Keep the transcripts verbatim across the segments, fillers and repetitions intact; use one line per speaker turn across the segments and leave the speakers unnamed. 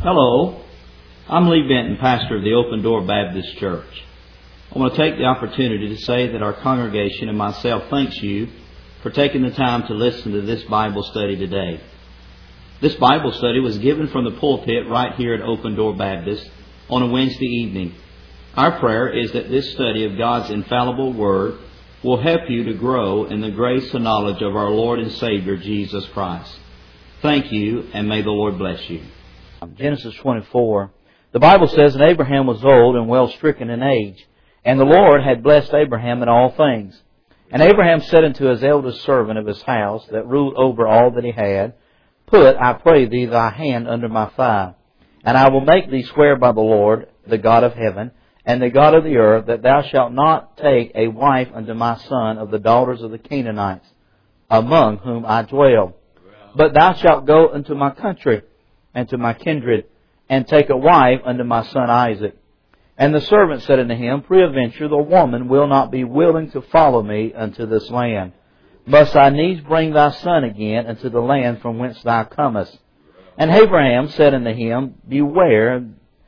Hello, I'm Lee Benton, pastor of the Open Door Baptist Church. I want to take the opportunity to say that our congregation and myself thanks you for taking the time to listen to this Bible study today. This Bible study was given from the pulpit right here at Open Door Baptist on a Wednesday evening. Our prayer is that this study of God's infallible Word will help you to grow in the grace and knowledge of our Lord and Savior, Jesus Christ. Thank you, and may the Lord bless you.
Genesis twenty-four. The Bible says, "And Abraham was old and well stricken in age, and the Lord had blessed Abraham in all things. And Abraham said unto his eldest servant of his house, that ruled over all that he had, Put, I pray thee, thy hand under my thigh, and I will make thee swear by the Lord, the God of heaven, and the God of the earth, that thou shalt not take a wife unto my son of the daughters of the Canaanites, among whom I dwell. But thou shalt go into my country, and to my kindred, and take a wife unto my son Isaac. And the servant said unto him, Peradventure the woman will not be willing to follow me unto this land. Must I needs bring thy son again unto the land from whence thou comest? And Abraham said unto him, Beware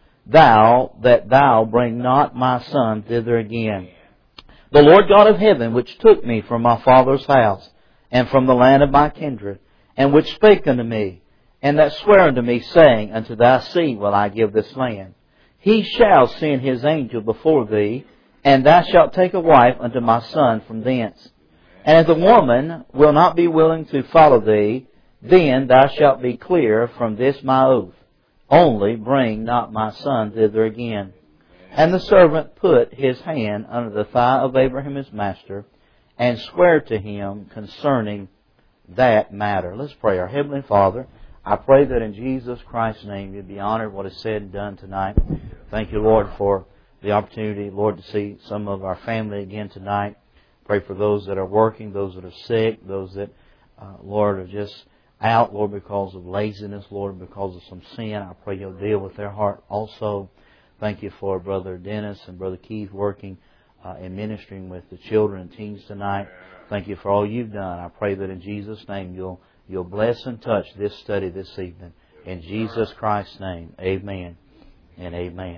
thou that thou bring not my son thither again. The Lord God of heaven, which took me from my father's house, and from the land of my kindred, and which spake unto me, and that sware unto me, saying, Unto thy seed will I give this land. He shall send His angel before thee, and thou shalt take a wife unto my son from thence. And if the woman will not be willing to follow thee, then thou shalt be clear from this my oath. Only bring not my son thither again. And the servant put his hand under the thigh of Abraham his master, and sware to him concerning that matter." Let's pray. Our Heavenly Father, I pray that in Jesus Christ's name you'd be honored what is said and done tonight. Thank you, Lord, for the opportunity, Lord, to see some of our family again tonight. Pray for those that are working, those that are sick, those that, uh, Lord, are just out, Lord, because of laziness, Lord, because of some sin. I pray you'll deal with their heart also. Thank you for Brother Dennis and Brother Keith working uh, and ministering with the children and teens tonight. Thank you for all you've done. I pray that in Jesus' name you'll You'll bless and touch this study this evening. In Jesus Christ's name, amen and amen.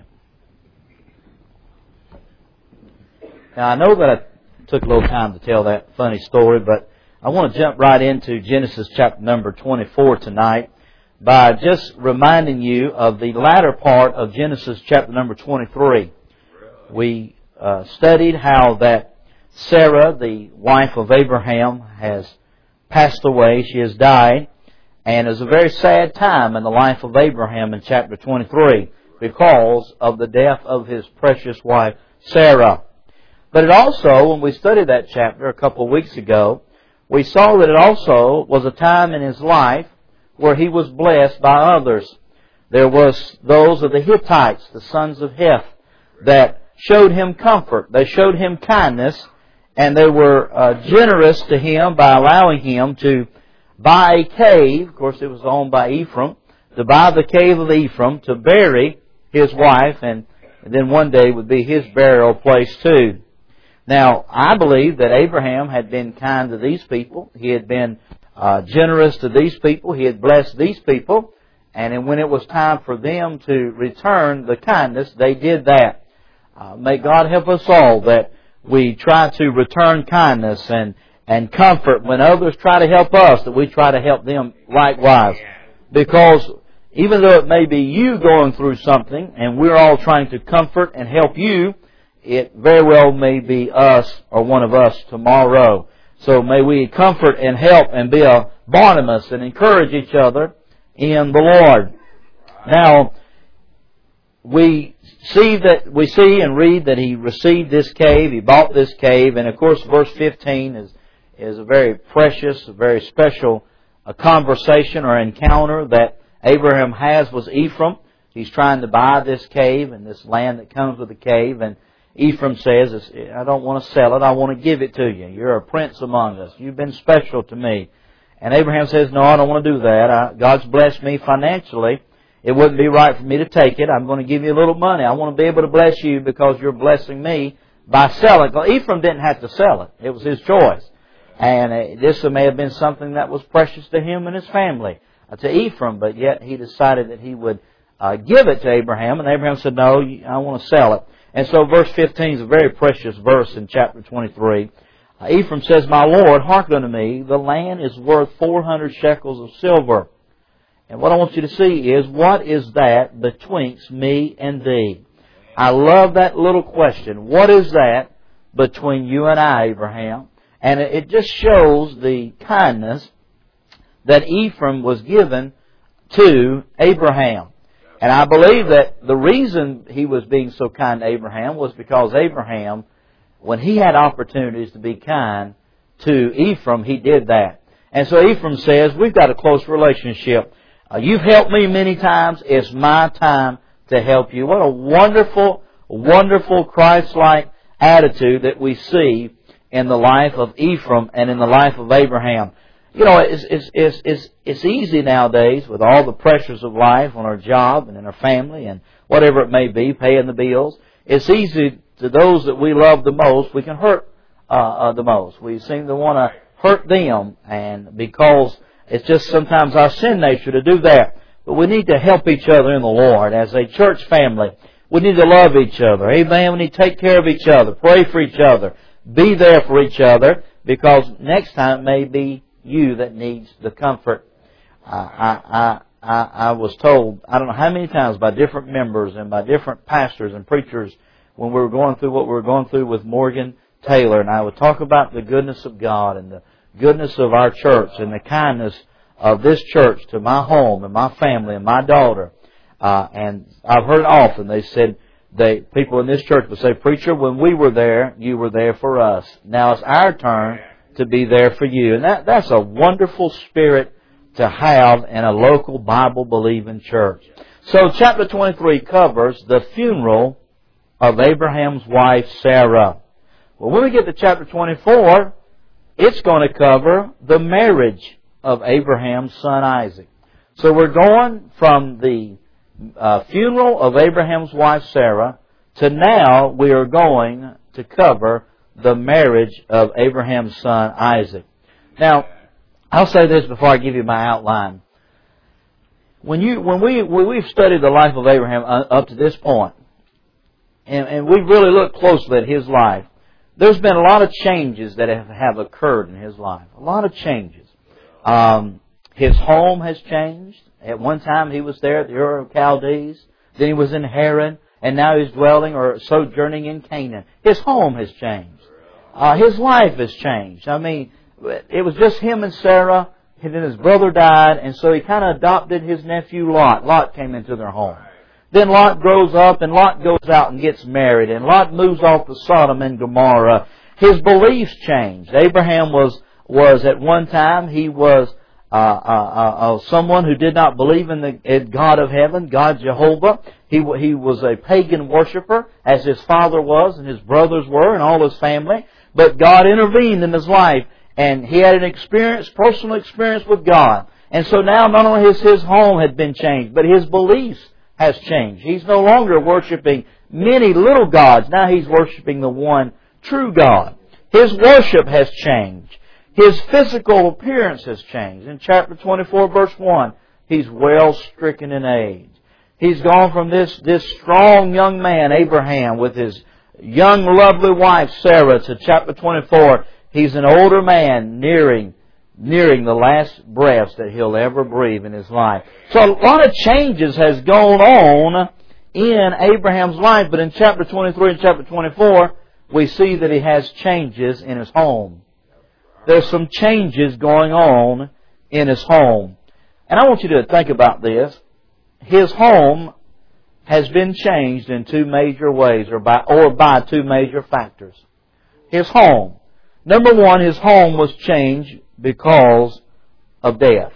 Now, I know that I took a little time to tell that funny story, but I want to jump right into Genesis chapter number twenty-four tonight by just reminding you of the latter part of Genesis chapter number twenty-three. We uh, studied how that Sarah, the wife of Abraham, has passed away. She has died. And it was a very sad time in the life of Abraham in chapter twenty-three because of the death of his precious wife, Sarah. But it also, when we studied that chapter a couple of weeks ago, we saw that it also was a time in his life where he was blessed by others. There was those of the Hittites, the sons of Heth, that showed him comfort. They showed him kindness. And they were uh, generous to him by allowing him to buy a cave. Of course, it was owned by Ephraim. To buy the cave of Ephraim, to bury his wife, and then one day would be his burial place too. Now, I believe that Abraham had been kind to these people. He had been uh, generous to these people. He had blessed these people. And when it was time for them to return the kindness, they did that. Uh, may God help us all that we try to return kindness and, and comfort when others try to help us, that we try to help them likewise. Because even though it may be you going through something and we're all trying to comfort and help you, it very well may be us or one of us tomorrow. So may we comfort and help and be a Barnabas and encourage each other in the Lord. Now, we see that we see and read that he received this cave, he bought this cave, and of course verse fifteen is is a very precious, a very special a conversation or encounter that Abraham has with Ephraim. He's trying to buy this cave and this land that comes with the cave, and Ephraim says, I don't want to sell it, I want to give it to you. You're a prince among us. You've been special to me. And Abraham says, no, I don't want to do that. I, God's blessed me financially. It wouldn't be right for me to take it. I'm going to give you a little money. I want to be able to bless you because you're blessing me by selling. Well, Ephraim didn't have to sell it. It was his choice. And this may have been something that was precious to him and his family, to Ephraim, but yet he decided that he would uh, give it to Abraham. And Abraham said, no, I want to sell it. And so verse fifteen is a very precious verse in chapter twenty-three. Uh, Ephraim says, my Lord, hearken unto me, the land is worth four hundred shekels of silver. And what I want you to see is, what is that betwixt me and thee? I love that little question. What is that between you and I, Abraham? And it just shows the kindness that Ephraim was given to Abraham. And I believe that the reason he was being so kind to Abraham was because Abraham, when he had opportunities to be kind to Ephraim, he did that. And so Ephraim says, we've got a close relationship. Uh, you've helped me many times. It's my time to help you. What a wonderful, wonderful Christ-like attitude that we see in the life of Ephraim and in the life of Abraham. You know, it's, it's, it's, it's, it's easy nowadays with all the pressures of life on our job and in our family and whatever it may be, paying the bills. It's easy to those that we love the most, we can hurt uh, uh, the most. We seem to want to hurt them, and because it's just sometimes our sin nature to do that. But we need to help each other in the Lord. As a church family, we need to love each other. Amen. We need to take care of each other. Pray for each other. Be there for each other, because next time it may be you that needs the comfort. Uh, I, I, I, I was told, I don't know how many times by different members and by different pastors and preachers when we were going through what we were going through with Morgan Taylor, and I would talk about the goodness of God and the goodness of our church and the kindness of this church to my home and my family and my daughter. Uh, and I've heard it often. They said, they, people in this church would say, preacher, when we were there, you were there for us. Now it's our turn to be there for you. And that, that's a wonderful spirit to have in a local Bible-believing church. So chapter twenty-three covers the funeral of Abraham's wife, Sarah. Well, when we get to chapter twenty-four, it's going to cover the marriage of Abraham's son Isaac. So we're going from the uh, funeral of Abraham's wife Sarah to now we are going to cover the marriage of Abraham's son Isaac. Now, I'll say this before I give you my outline. When you, when we, when we've studied the life of Abraham up to this point, and, and we've really looked closely at his life, there's been a lot of changes that have, have occurred in his life. A lot of changes. Um, his home has changed. At one time he was there at the Ur of Chaldees. Then he was in Haran. And now he's dwelling or sojourning in Canaan. His home has changed. Uh, his life has changed. I mean, it was just him and Sarah. And then his brother died. And so he kind of adopted his nephew Lot. Lot came into their home. Then Lot grows up and Lot goes out and gets married. And Lot moves off to Sodom and Gomorrah. His beliefs changed. Abraham was, was at one time, he was uh, uh, uh, someone who did not believe in the in God of heaven, God Jehovah. He, he was a pagan worshiper, as his father was and his brothers were and all his family. But God intervened in his life. And he had an experience, personal experience with God. And so now not only his, his home had been changed, but his beliefs has changed. He's no longer worshiping many little gods. Now he's worshiping the one true God. His worship has changed. His physical appearance has changed. In chapter twenty-four, verse one, he's well stricken in age. He's gone from this, this strong young man, Abraham, with his young, lovely wife, Sarah, to chapter twenty-four. He's an older man nearing nearing the last breaths that he'll ever breathe in his life. So a lot of changes has gone on in Abraham's life, but in chapter twenty-three and chapter twenty-four, we see that he has changes in his home. There's some changes going on in his home. And I want you to think about this. His home has been changed in two major ways, or by, or by two major factors. His home. Number one, his home was changed because of death.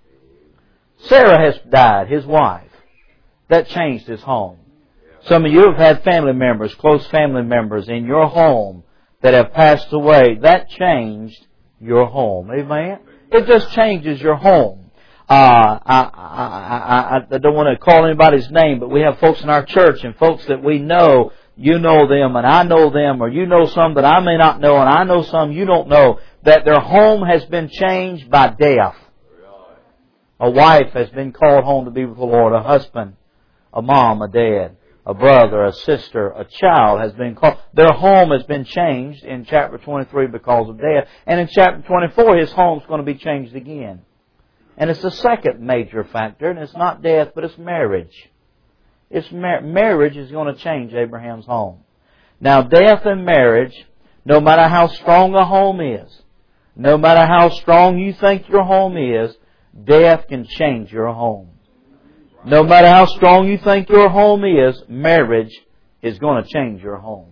Sarah has died, his wife. That changed his home. Some of you have had family members, close family members in your home that have passed away. That changed your home. Amen? It just changes your home. Uh, I, I, I, I don't want to call anybody's name, but we have folks in our church and folks that we know. You know them and I know them, or you know some that I may not know and I know some you don't know, that their home has been changed by death. A wife has been called home to be with the Lord. A husband a mom, a dad, a brother, a sister, a child has been called. Their home has been changed in chapter twenty-three because of death. And in chapter twenty-four, his home's going to be changed again. And it's the second major factor, and it's not death, but it's marriage. It's mar- marriage is going to change Abraham's home. Now, death and marriage, no matter how strong a home is, no matter how strong you think your home is, death can change your home. No matter how strong you think your home is, marriage is going to change your home.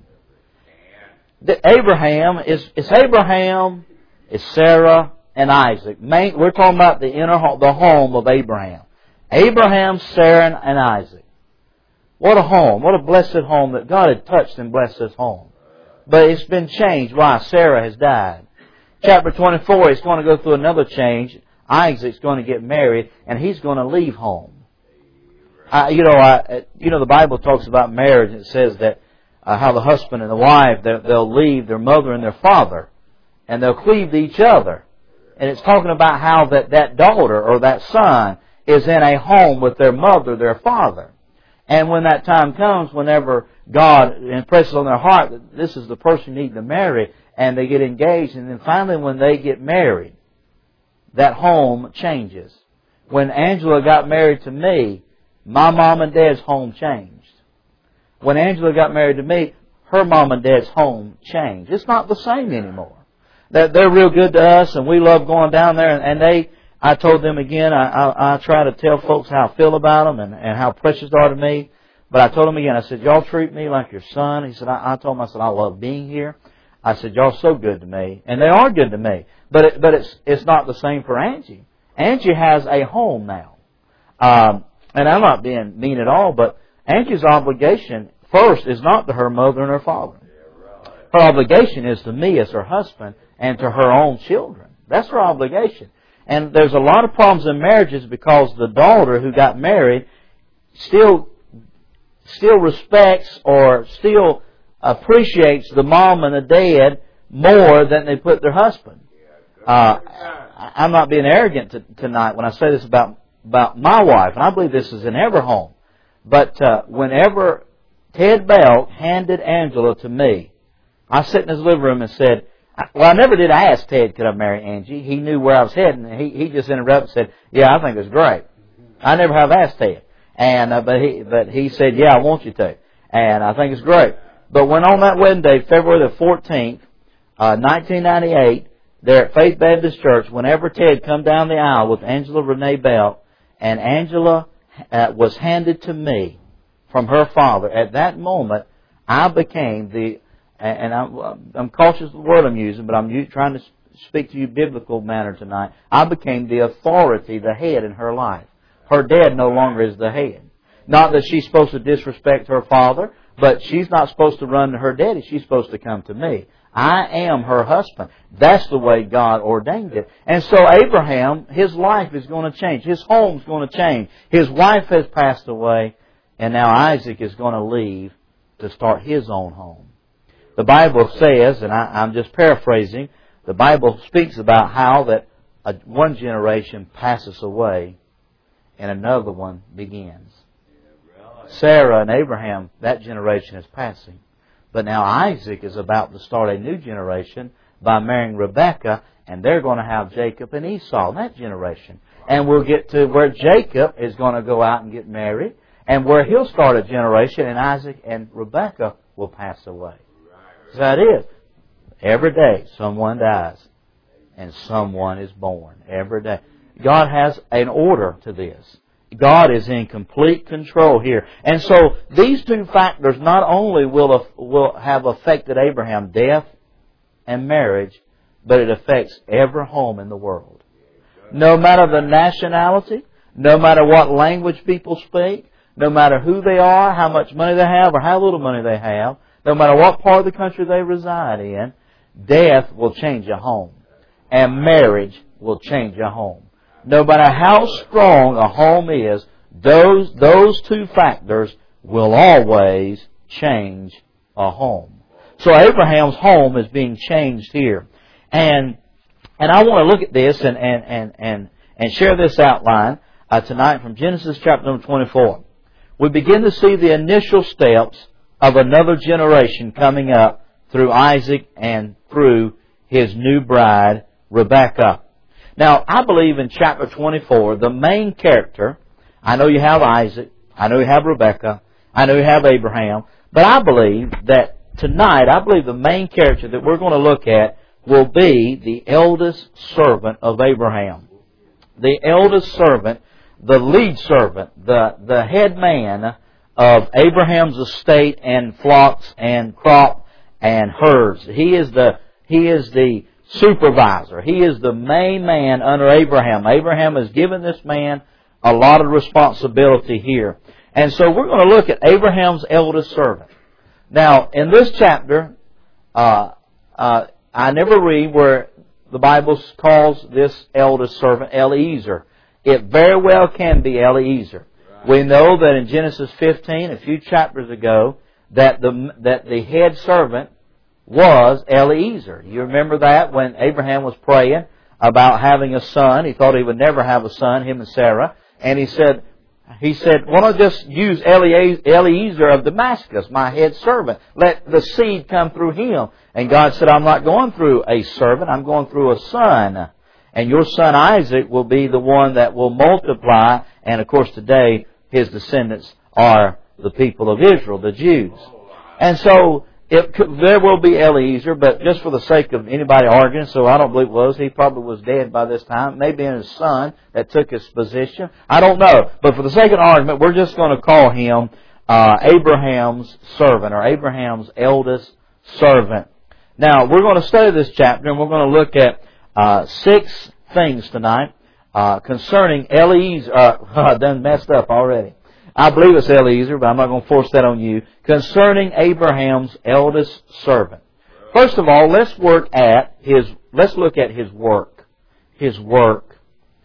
The Abraham is it's Abraham, it's Sarah and Isaac. Main, we're talking about the inner home, the home of Abraham. Abraham, Sarah, and Isaac. What a home! What a blessed home that God had touched and blessed this home. But it's been changed. Why? Sarah has died. Chapter twenty-four, he's going to go through another change. Isaac's going to get married, and he's going to leave home. Uh, you know, uh, you know, the Bible talks about marriage. And it says that uh, how the husband and the wife they'll leave their mother and their father, and they'll cleave to each other. And it's talking about how that that daughter or that son is in a home with their mother, their father. And when that time comes, whenever God impresses on their heart that this is the person you need to marry, and they get engaged, and then finally when they get married, that home changes. When Angela got married to me, my mom and dad's home changed. When Angela got married to me, her mom and dad's home changed. It's not the same anymore. They're, they're real good to us, and we love going down there, and, and they... I told them again, I, I, I try to tell folks how I feel about them and, and how precious they are to me. But I told them again, I said, y'all treat me like your son. He said, I, I told him, I said, I love being here. I said, y'all so good to me. And they are good to me. But it, but it's it's not the same for Angie. Angie has a home now. Um, and I'm not being mean at all, but Angie's obligation first is not to her mother and her father. Her obligation is to me as her husband and to her own children. That's her obligation. And there's a lot of problems in marriages because the daughter who got married still still respects or still appreciates the mom and the dad more than they put their husband. Uh, I'm not being arrogant to, tonight when I say this about, about my wife, and I believe this is in every home. But uh, whenever Ted Bell handed Angela to me, I sat in his living room and said, well, I never did ask Ted, could I marry Angie? He knew where I was heading, and he, he just interrupted and said, yeah, I think it's great. I never have asked Ted. And, uh, but he, but he said, yeah, I want you to. And I think it's great. But when on that wedding day, February the fourteenth, uh, nineteen ninety-eight, there at Faith Baptist Church, whenever Ted come down the aisle with Angela Renee Bell, and Angela uh, was handed to me from her father, at that moment, I became the, and I'm, I'm cautious of the word I'm using, but I'm trying to speak to you biblical manner tonight. I became the authority, the head in her life. Her dad no longer is the head. Not that she's supposed to disrespect her father, but she's not supposed to run to her daddy. She's supposed to come to me. I am her husband. That's the way God ordained it. And so Abraham, his life is going to change. His home's going to change. His wife has passed away, and now Isaac is going to leave to start his own home. The Bible says, and I, I'm just paraphrasing, the Bible speaks about how that a, one generation passes away and another one begins. Sarah and Abraham, that generation is passing. But now Isaac is about to start a new generation by marrying Rebekah, and they're going to have Jacob and Esau in that generation. And we'll get to where Jacob is going to go out and get married, and where he'll start a generation, and Isaac and Rebekah will pass away. So that is. Every day someone dies, and someone is born. Every day. God has an order to this. God is in complete control here. And so these two factors not only will will have affected Abraham, death and marriage, but it affects every home in the world. No matter the nationality, no matter what language people speak, no matter who they are, how much money they have or how little money they have, no matter what part of the country they reside in, death will change a home. And marriage will change a home. No matter how strong a home is, those those two factors will always change a home. So Abraham's home is being changed here. And and I want to look at this and and, and, and, and share this outline uh, tonight from Genesis chapter number twenty-four. we begin to see the initial steps of another generation coming up through Isaac and through his new bride, Rebekah. Now, I believe in chapter twenty-four, the main character, I know you have Isaac, I know you have Rebekah, I know you have Abraham, but I believe that tonight, I believe the main character that we're going to look at will be the eldest servant of Abraham. The eldest servant, the lead servant, the, the head man of Abraham's estate and flocks and crop and herds. He is the, he is the supervisor. He is the main man under Abraham. Abraham has given this man a lot of responsibility here. And so we're going to look at Abraham's eldest servant. Now, in this chapter, uh, uh, I never read where the Bible calls this eldest servant Eliezer. It very well can be Eliezer. Right. We know that in Genesis fifteen, a few chapters ago, that the that the head servant was Eliezer. You remember that when Abraham was praying about having a son. He thought he would never have a son, him and Sarah. And he said, he said, why don't I just use Eliezer of Damascus, my head servant. Let the seed come through him. And God said, I'm not going through a servant, I'm going through a son. And your son Isaac will be the one that will multiply. And of course today, his descendants are the people of Israel, the Jews. And so, it could, there will be Eliezer, but just for the sake of anybody arguing, so I don't believe it was, he probably was dead by this time. Maybe in his son that took his position. I don't know. But for the sake of argument, we're just going to call him uh, Abraham's servant, or Abraham's eldest servant. Now, we're going to study this chapter, and we're going to look at uh, six things tonight uh, concerning Eliezer. Uh, I done messed up already. I believe it's Eliezer, but I'm not going to force that on you. Concerning Abraham's eldest servant. First of all, let's work at his, let's look at his work. His work.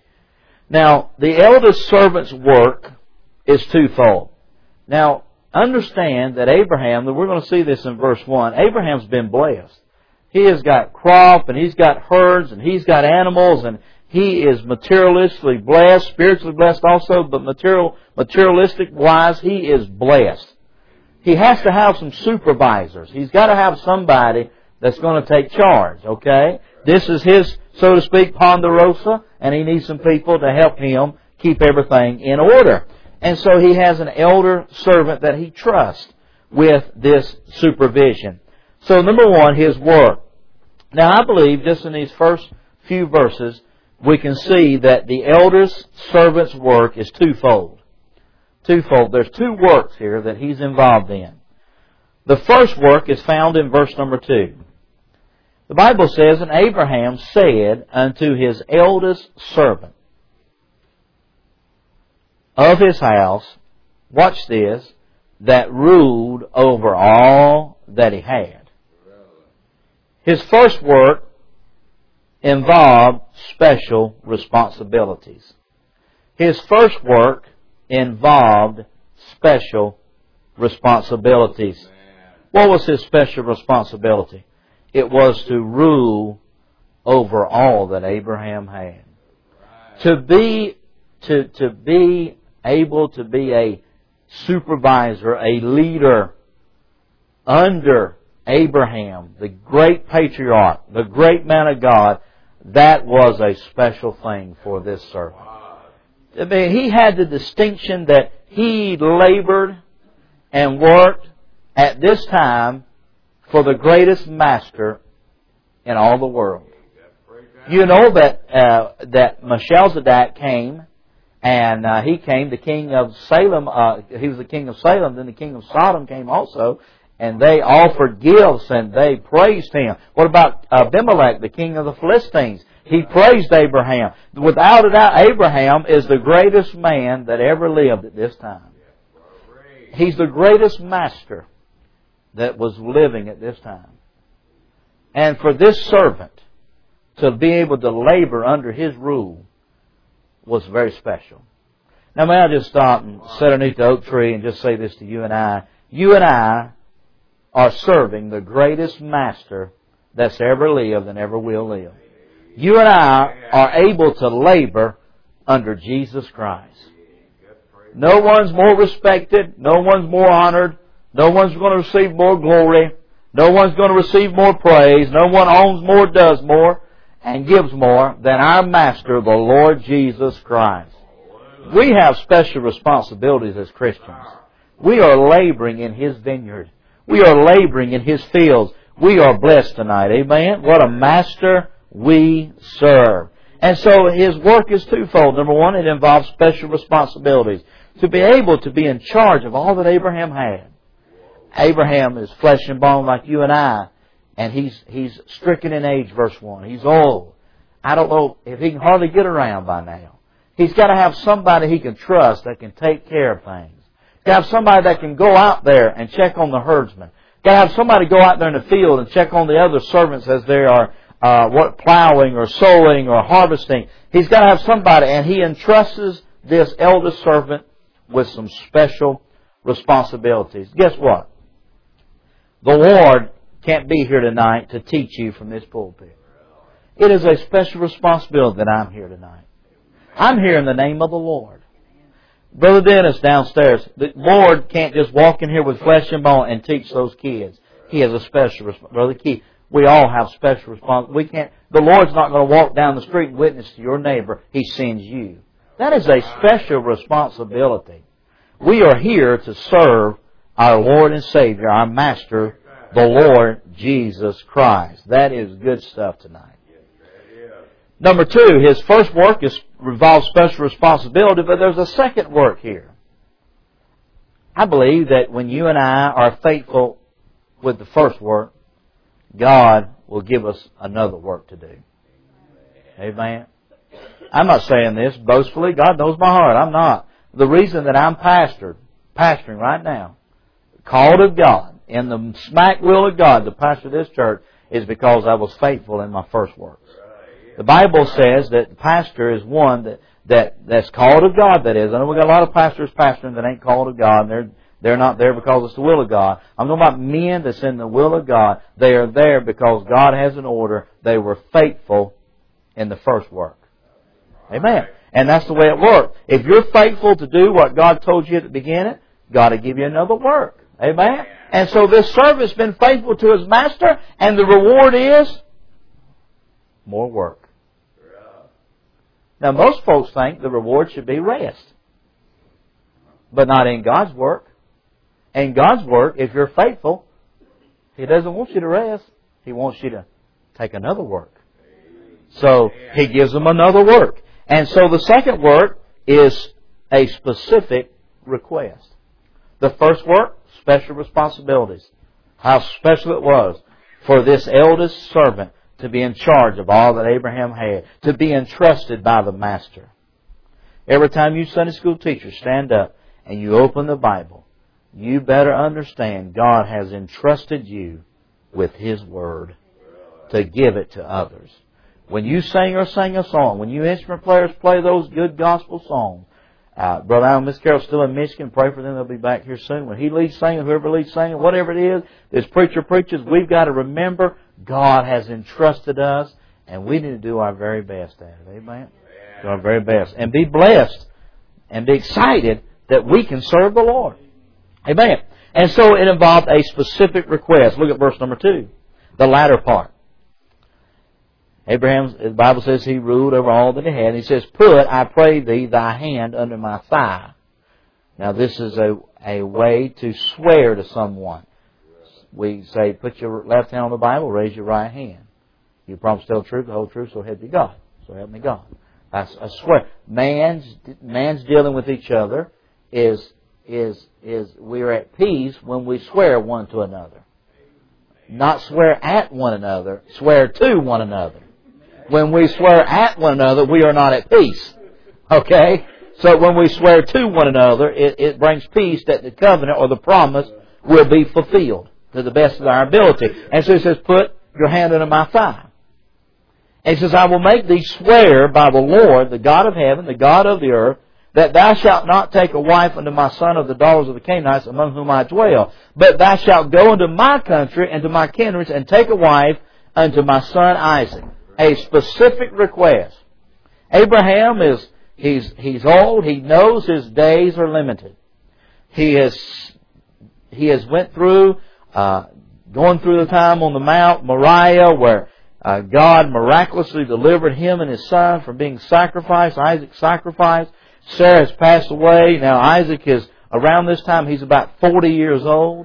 Now, the eldest servant's work is twofold. Now, understand that Abraham, we're going to see this in verse one, Abraham's been blessed. He has got crop, and he's got herds, and he's got animals, and he is materialistically blessed, spiritually blessed also, but material, materialistic-wise, he is blessed. He has to have some supervisors. He's got to have somebody that's going to take charge, okay? This is his, so to speak, ponderosa, and he needs some people to help him keep everything in order. And so he has an elder servant that he trusts with this supervision. So number one, his work. Now I believe just in these first few verses, we can see that the eldest servant's work is twofold. Twofold. There's two works here that he's involved in. The first work is found in verse number two. The Bible says, and Abraham said unto his eldest servant of his house, watch this, that ruled over all that he had. His first work involved special responsibilities. His first work involved special responsibilities. What was his special responsibility? It was to rule over all that Abraham had. To be, to, to be able to be a supervisor, a leader under Abraham, the great patriarch, the great man of God, that was a special thing for this servant. I mean, he had the distinction that he labored and worked at this time for the greatest master in all the world. You know that uh, that Melchizedek came, and uh, he came, the king of Salem. Uh, he was the king of Salem. Then the king of Sodom came also. And they offered gifts and they praised him. What about Abimelech, the king of the Philistines? He praised Abraham. Without a doubt, Abraham is the greatest man that ever lived at this time. He's the greatest master that was living at this time. And for this servant to be able to labor under his rule was very special. Now may I just stop and sit underneath the oak tree and just say this to you and I. You and I are serving the greatest master that's ever lived and ever will live. You and I are able to labor under Jesus Christ. No one's more respected. No one's more honored. No one's going to receive more glory. No one's going to receive more praise. No one owns more, does more, and gives more than our Master, the Lord Jesus Christ. We have special responsibilities as Christians. We are laboring in His vineyard. We are laboring in His fields. We are blessed tonight. Amen? What a Master we serve. And so His work is twofold. Number one, it involves special responsibilities. To be able to be in charge of all that Abraham had. Abraham is flesh and bone like you and I. And he's he's stricken in age, verse one. He's old. I don't know if he can hardly get around by now. He's got to have somebody he can trust that can take care of things. He's got to have somebody that can go out there and check on the herdsmen. He's got to have somebody go out there in the field and check on the other servants as they are uh, what plowing or sowing or harvesting. He's got to have somebody, and he entrusts this eldest servant with some special responsibilities. Guess what? The Lord can't be here tonight to teach you from this pulpit. It is a special responsibility that I'm here tonight. I'm here in the name of the Lord. Brother Dennis downstairs, the Lord can't just walk in here with flesh and bone and teach those kids. He has a special responsibility. Brother Keith, we all have special responsibility. We can't. The Lord's not going to walk down the street and witness to your neighbor. He sends you. That is a special responsibility. We are here to serve our Lord and Savior, our Master, the Lord Jesus Christ. That is good stuff tonight. Number two, His first work is involves special responsibility, but there's a second work here. I believe that when you and I are faithful with the first work, God will give us another work to do. Amen. I'm not saying this boastfully. God knows my heart. I'm not. The reason that I'm pastored, pastoring right now, called of God, in the smack will of God to pastor this church, is because I was faithful in my first works. The Bible says that the pastor is one that, that that's called of God, that is. I know we've got a lot of pastors pastoring that ain't called of God, and they're, they're not there because it's the will of God. I'm talking about men that's in the will of God. They are there because God has an order. They were faithful in the first work. Amen. And that's the way it works. If you're faithful to do what God told you at the beginning, God will give you another work. Amen. And so this servant has been faithful to his master, and the reward is more work. Now, most folks think the reward should be rest. But not in God's work. In God's work, if you're faithful, He doesn't want you to rest. He wants you to take another work. So, He gives them another work. And so the second work is a specific request. The first work, special responsibilities. How special it was for this eldest servant to be in charge of all that Abraham had, to be entrusted by the Master. Every time you Sunday school teachers stand up and you open the Bible, you better understand God has entrusted you with His Word to give it to others. When you sing or sing a song, when you instrument players play those good gospel songs, uh, Brother Al and Miss Carol's still in Michigan. Pray for them. They'll be back here soon. When he leads singing, whoever leads singing, whatever it is, this preacher preaches, we've got to remember God has entrusted us, and we need to do our very best at it. Amen? Do our very best. And be blessed and be excited that we can serve the Lord. Amen. And so it involved a specific request. Look at verse number two. The latter part. Abraham, the Bible says he ruled over all that he had. He says, put, I pray thee, thy hand under my thigh. Now this is a, a way to swear to someone. We say, put your left hand on the Bible, raise your right hand. You promise to tell the truth, the whole truth, so help you God. So help me God. I, I swear. Man's, man's dealing with each other is, is, is we're at peace when we swear one to another. Not swear at one another, swear to one another. When we swear at one another, we are not at peace. Okay? So when we swear to one another, it, it brings peace that the covenant or the promise will be fulfilled to the best of our ability. And so He says, put your hand under my thigh. And He says, I will make thee swear by the Lord, the God of heaven, the God of the earth, that thou shalt not take a wife unto my son of the daughters of the Canaanites among whom I dwell, but thou shalt go into my country and to my kindreds and take a wife unto my son Isaac. A specific request. Abraham is, He's, he's old. He knows his days are limited. He has, he has went through, uh, going through the time on the Mount Moriah where uh, God miraculously delivered him and his son from being sacrificed. Isaac sacrificed. Sarah has passed away. Now Isaac is, around this time, he's about forty years old.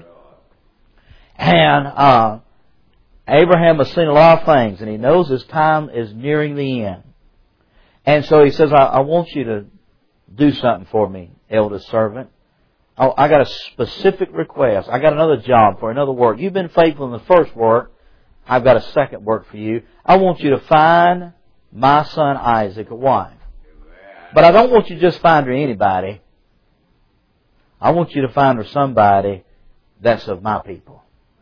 And uh, Abraham has seen a lot of things, and he knows his time is nearing the end. And so he says, I, I want you to do something for me, eldest servant. Oh, I got a specific request. I got another job for another work. You've been faithful in the first work. I've got a second work for you. I want you to find my son Isaac a wife. But I don't want you to just find her anybody. I want you to find her somebody that's of my people.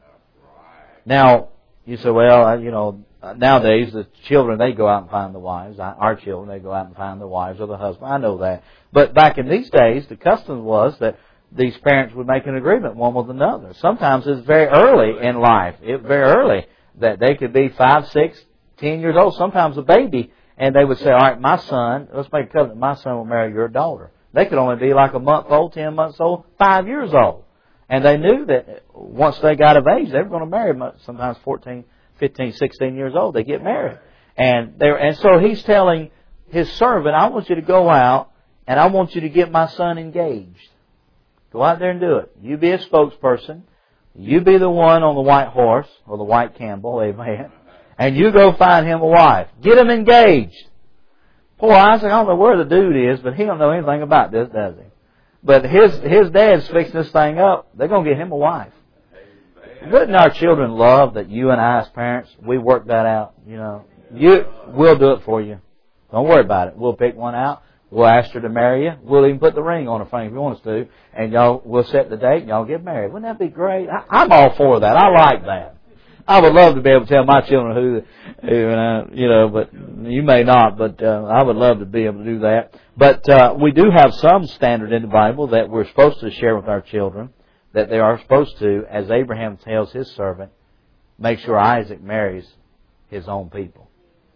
Now, you say, well, you know, nowadays the children, they go out and find the wives. Our children, they go out and find the wives or the husband. I know that. But back in these days, the custom was that these parents would make an agreement one with another. Sometimes it's very early in life. It's very early that they could be five, six, ten years old. Sometimes a baby. And they would say, all right, my son, let's make a covenant. My son will marry your daughter. They could only be like a month old, ten months old, five years old. And they knew that once they got of age, they were going to marry. Sometimes fourteen, fifteen, sixteen years old, they get married. And they and so he's telling his servant, I want you to go out and I want you to get my son engaged. Go out there and do it. You be a spokesperson. You be the one on the white horse or the white camel, amen. And you go find him a wife. Get him engaged. Poor Isaac, I don't know where the dude is, but he don't know anything about this, does he? But his his dad's fixing this thing up. They're going to get him a wife. Wouldn't our children love that you and I as parents, we work that out? You know, you we'll do it for you. Don't worry about it. We'll pick one out. We'll ask her to marry you. We'll even put the ring on her finger if you want us to. And y'all, we'll set the date and y'all get married. Wouldn't that be great? I, I'm all for that. I like that. I would love to be able to tell my children who, who uh, you know, but you may not, but uh, I would love to be able to do that. But uh, we do have some standard in the Bible that we're supposed to share with our children, that they are supposed to, as Abraham tells his servant, make sure Isaac marries his own people.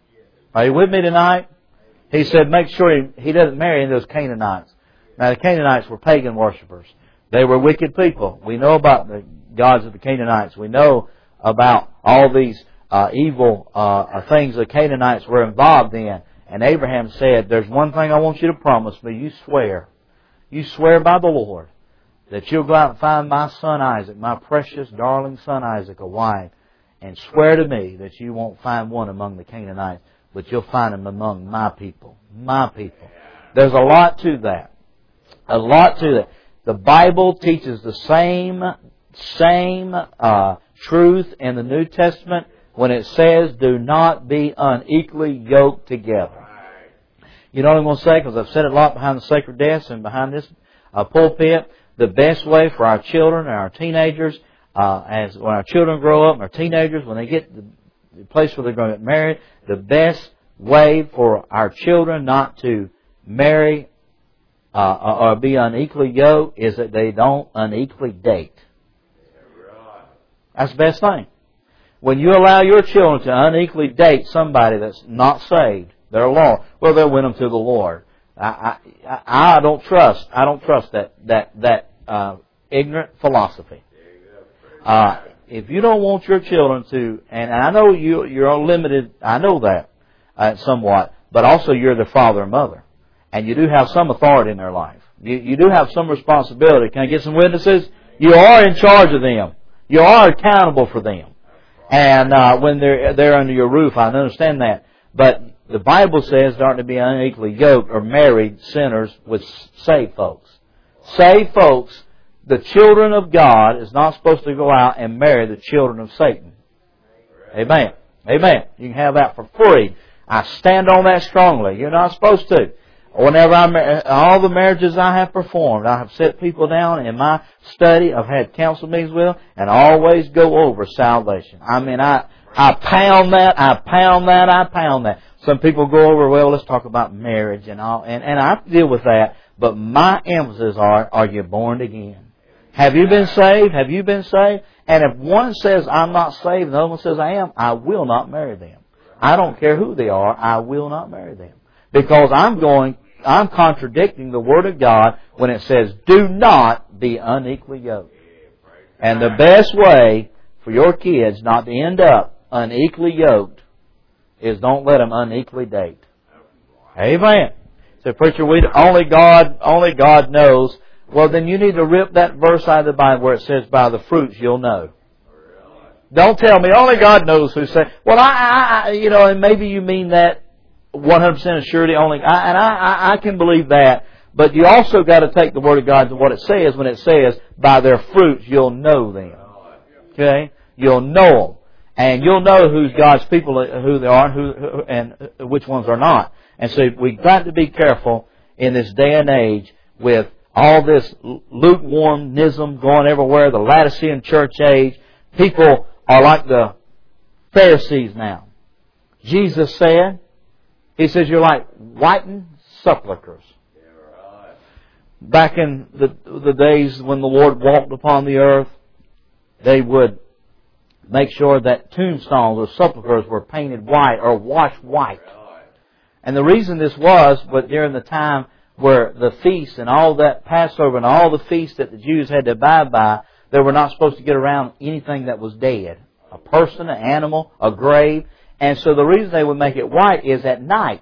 Are you with me tonight? He said make sure he, he doesn't marry any of those Canaanites. Now the Canaanites were pagan worshippers. They were wicked people. We know about the gods of the Canaanites. We know about all these uh, evil uh, things the Canaanites were involved in. And Abraham said, there's one thing I want you to promise me. You swear. You swear by the Lord that you'll go out and find my son Isaac, my precious, darling son Isaac, a wife, and swear to me that you won't find one among the Canaanites, but you'll find him among my people. My people. There's a lot to that. A lot to that. The Bible teaches the same, same uh, truth in the New Testament when it says, do not be unequally yoked together. You know what I'm going to say? Because I've said it a lot behind the sacred desk and behind this uh, pulpit. The best way for our children and our teenagers, uh, as when our children grow up and our teenagers, when they get to the place where they're going to get married, the best way for our children not to marry uh, or be unequally yoked is that they don't unequally date. That's the best thing. When you allow your children to unequally date somebody that's not saved, they're lost, well, they'll win them to the Lord. I, I, I don't trust. I don't trust that that that uh, ignorant philosophy. Uh, if you don't want your children to, and I know you you're limited. I know that uh, somewhat, but also you're their father and mother, and you do have some authority in their life. You you do have some responsibility. Can I get some witnesses? You are in charge of them. You are accountable for them. And uh, when they're they're under your roof, I understand that. But the Bible says they aren't to be unequally yoked or married sinners with saved folks. Saved folks, the children of God, is not supposed to go out and marry the children of Satan. Amen. Amen. You can have that for free. I stand on that strongly. You're not supposed to. Whenever I, all the marriages I have performed, I have set people down in my study. I've had counsel meetings with them, and I always go over salvation. I mean, I, I pound that, I pound that, I pound that. Some people go over, well, let's talk about marriage and all, and, and I deal with that. But my emphasis are, are you born again? Have you been saved? Have you been saved? And if one says, I'm not saved, and the other one says, I am, I will not marry them. I don't care who they are, I will not marry them. Because I'm going I'm contradicting the Word of God when it says, do not be unequally yoked. And the best way for your kids not to end up unequally yoked is don't let them unequally date. Amen. So, preacher, we only God, only God knows. Well, then you need to rip that verse out of the Bible where it says, by the fruits you'll know. Don't tell me, only God knows who said. Well, I, I, you know, and maybe you mean that one hundred percent surety only. I, and I, I, I can believe that. But you also got to take the Word of God to what it says when it says, by their fruits you'll know them. Okay? You'll know them. And you'll know who's God's people, who they are, who, who and which ones are not. And so we've got to be careful in this day and age with all this lukewarmism going everywhere, the Laodicean church age. People are like the Pharisees now. Jesus said, He says, you're like whitened sepulchres. Back in the, the days when the Lord walked upon the earth, they would make sure that tombstones or sepulchres were painted white or washed white. And the reason this was, but during the time where the feasts and all that Passover and all the feasts that the Jews had to abide by, they were not supposed to get around anything that was dead. A person, an animal, a grave. And so the reason they would make it white is at night.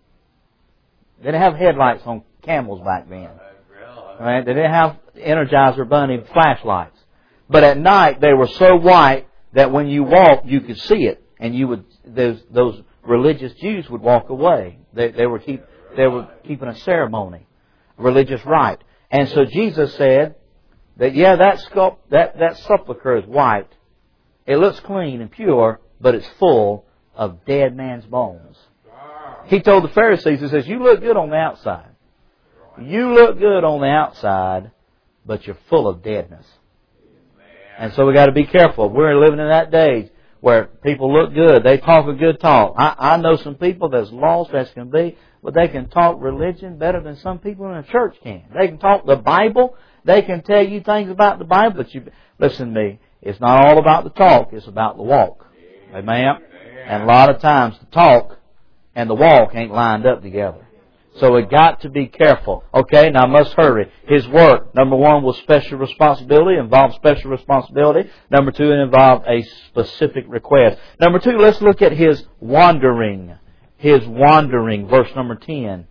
They didn't have headlights on camels back then. Right? They didn't have Energizer Bunny flashlights. But at night they were so white that when you walked you could see it. And you would those those religious Jews would walk away. They they were keep they were keeping a ceremony, a religious rite. And so Jesus said that yeah, that sculpt that, that sepulchre is white. It looks clean and pure, but it's full of dead man's bones. He told the Pharisees, He says, you look good on the outside. You look good on the outside, but you're full of deadness. And so we got to be careful. We're living in that day where people look good. They talk a good talk. I, I know some people that's lost as can be, but they can talk religion better than some people in a church can. They can talk the Bible. They can tell you things about the Bible, but you listen to me. It's not all about the talk. It's about the walk. Amen? And a lot of times the talk and the walk ain't lined up together. So we got to be careful. Okay, now I must hurry. His work, number one, was special responsibility, involved special responsibility. Number two, it involved a specific request. Number two, let's look at His wandering. His wandering, verse number ten.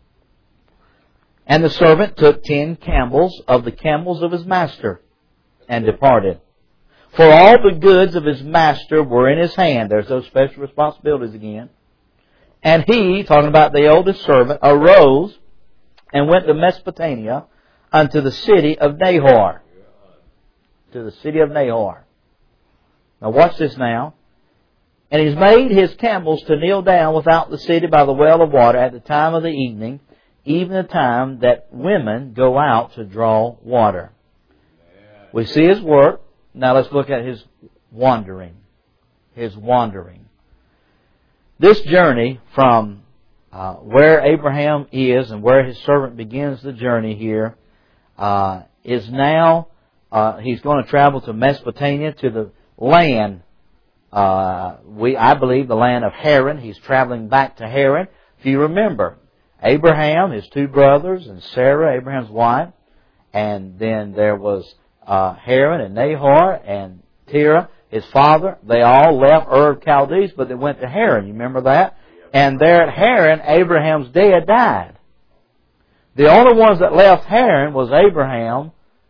And the servant took ten camels of the camels of his master and departed. For all the goods of his master were in his hand. There's those special responsibilities again. And he, talking about the oldest servant, arose and went to Mesopotamia unto the city of Nahor. To the city of Nahor. Now watch this now. And he's made his camels to kneel down without the city by the well of water at the time of the evening, even the time that women go out to draw water. We see his work. Now let's look at his wandering. His wandering. This journey from uh, where Abraham is and where his servant begins the journey here uh, is now, uh, he's going to travel to Mesopotamia, to the land, uh, we I believe the land of Haran. He's traveling back to Haran. If you remember, Abraham, his two brothers, and Sarah, Abraham's wife, and then there was uh, Haran and Nahor and Terah, his father. They all left Ur of Chaldees, but they went to Haran. You remember that? And there at Haran, Abraham's dad died. The only ones that left Haran was Abraham,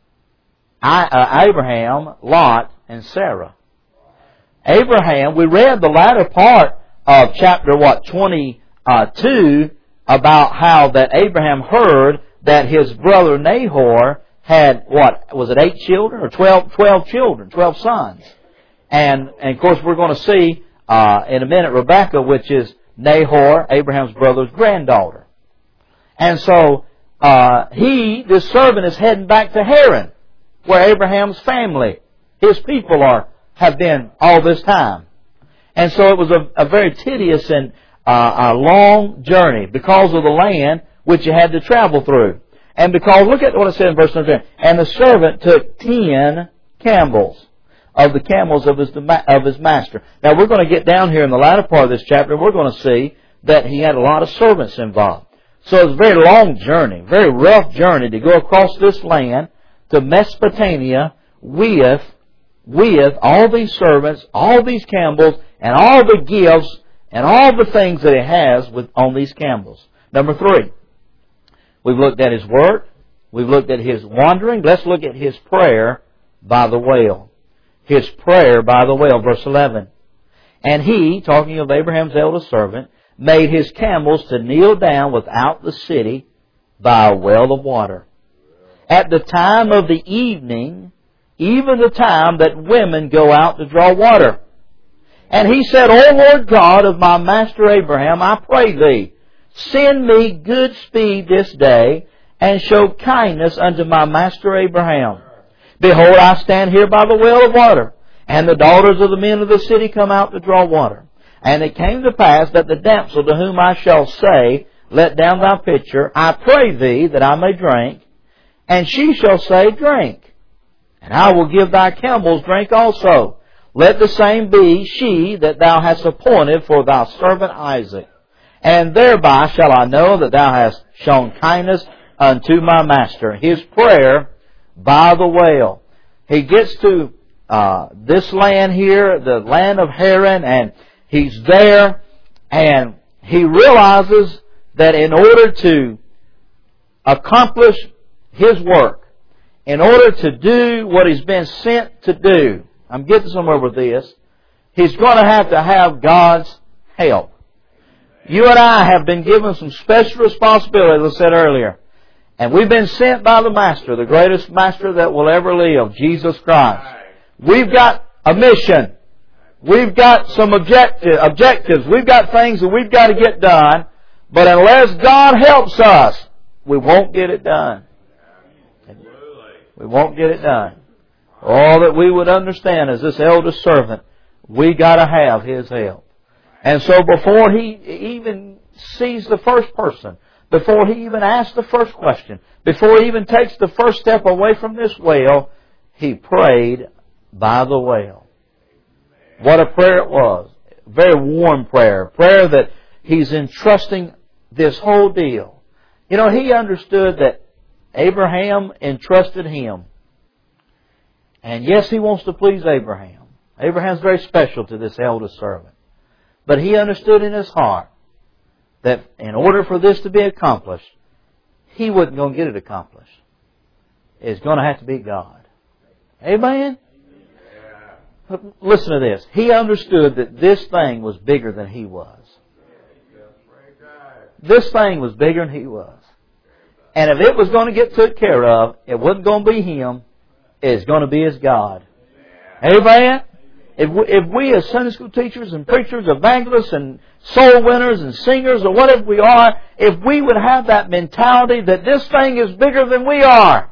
I, uh, Abraham, Lot, and Sarah. Abraham, we read the latter part of chapter, what, twenty-two, about how that Abraham heard that his brother Nahor had, what, was it eight children or twelve, twelve children, twelve sons. And, and of course we're going to see uh, in a minute Rebekah, which is Nahor, Abraham's brother's granddaughter. And so uh, he, this servant, is heading back to Haran, where Abraham's family, his people are, have been all this time. And so it was a, a very tedious and uh, a long journey because of the land which you had to travel through. And because, look at what it said in verse number ten. And the servant took ten camels of the camels of his of his master. Now we're going to get down here in the latter part of this chapter. We're going to see that he had a lot of servants involved. So it's a very long journey, very rough journey to go across this land to Mesopotamia with, with all these servants, all these camels, and all the gifts, and all the things that he has with, on these camels. Number three, we've looked at his work. We've looked at his wandering. Let's look at his prayer by the well. His prayer by the well, verse eleven. And he, talking of Abraham's eldest servant, made his camels to kneel down without the city by a well of water. At the time of the evening, even the time that women go out to draw water. And he said, O Lord God of my master Abraham, I pray thee, send me good speed this day, and show kindness unto my master Abraham. Behold, I stand here by the well of water, and the daughters of the men of the city come out to draw water. And it came to pass that the damsel to whom I shall say, Let down thy pitcher, I pray thee that I may drink, and she shall say, Drink. And I will give thy camels drink also. Let the same be she that thou hast appointed for thy servant Isaac. And thereby shall I know that thou hast shown kindness unto my master. His prayer by the well. He gets to uh, this land here, the land of Haran, and he's there, and he realizes that in order to accomplish his work, in order to do what he's been sent to do, I'm getting somewhere with this, he's going to have to have God's help. You and I have been given some special responsibility, as I said earlier. And we've been sent by the Master, the greatest Master that will ever live, Jesus Christ. We've got a mission. We've got some objective, objectives. We've got things that we've got to get done. But unless God helps us, we won't get it done. We won't get it done. All that we would understand as this eldest servant, we got to have His help. And so before he even sees the first person, before he even asks the first question, before he even takes the first step away from this well, he prayed by the well. What a prayer it was. Very warm prayer. Prayer that he's entrusting this whole deal. You know, he understood that Abraham entrusted him. And yes, he wants to please Abraham. Abraham's very special to this eldest servant. But he understood in his heart that in order for this to be accomplished, he wasn't going to get it accomplished. It's going to have to be God. Amen? Yeah. Listen to this. He understood that this thing was bigger than he was. This thing was bigger than he was. And if it was going to get took care of, it wasn't going to be him. It's going to be his God. Amen? If we, if we as Sunday school teachers and preachers, evangelists and soul winners and singers or whatever we are, if we would have that mentality that this thing is bigger than we are.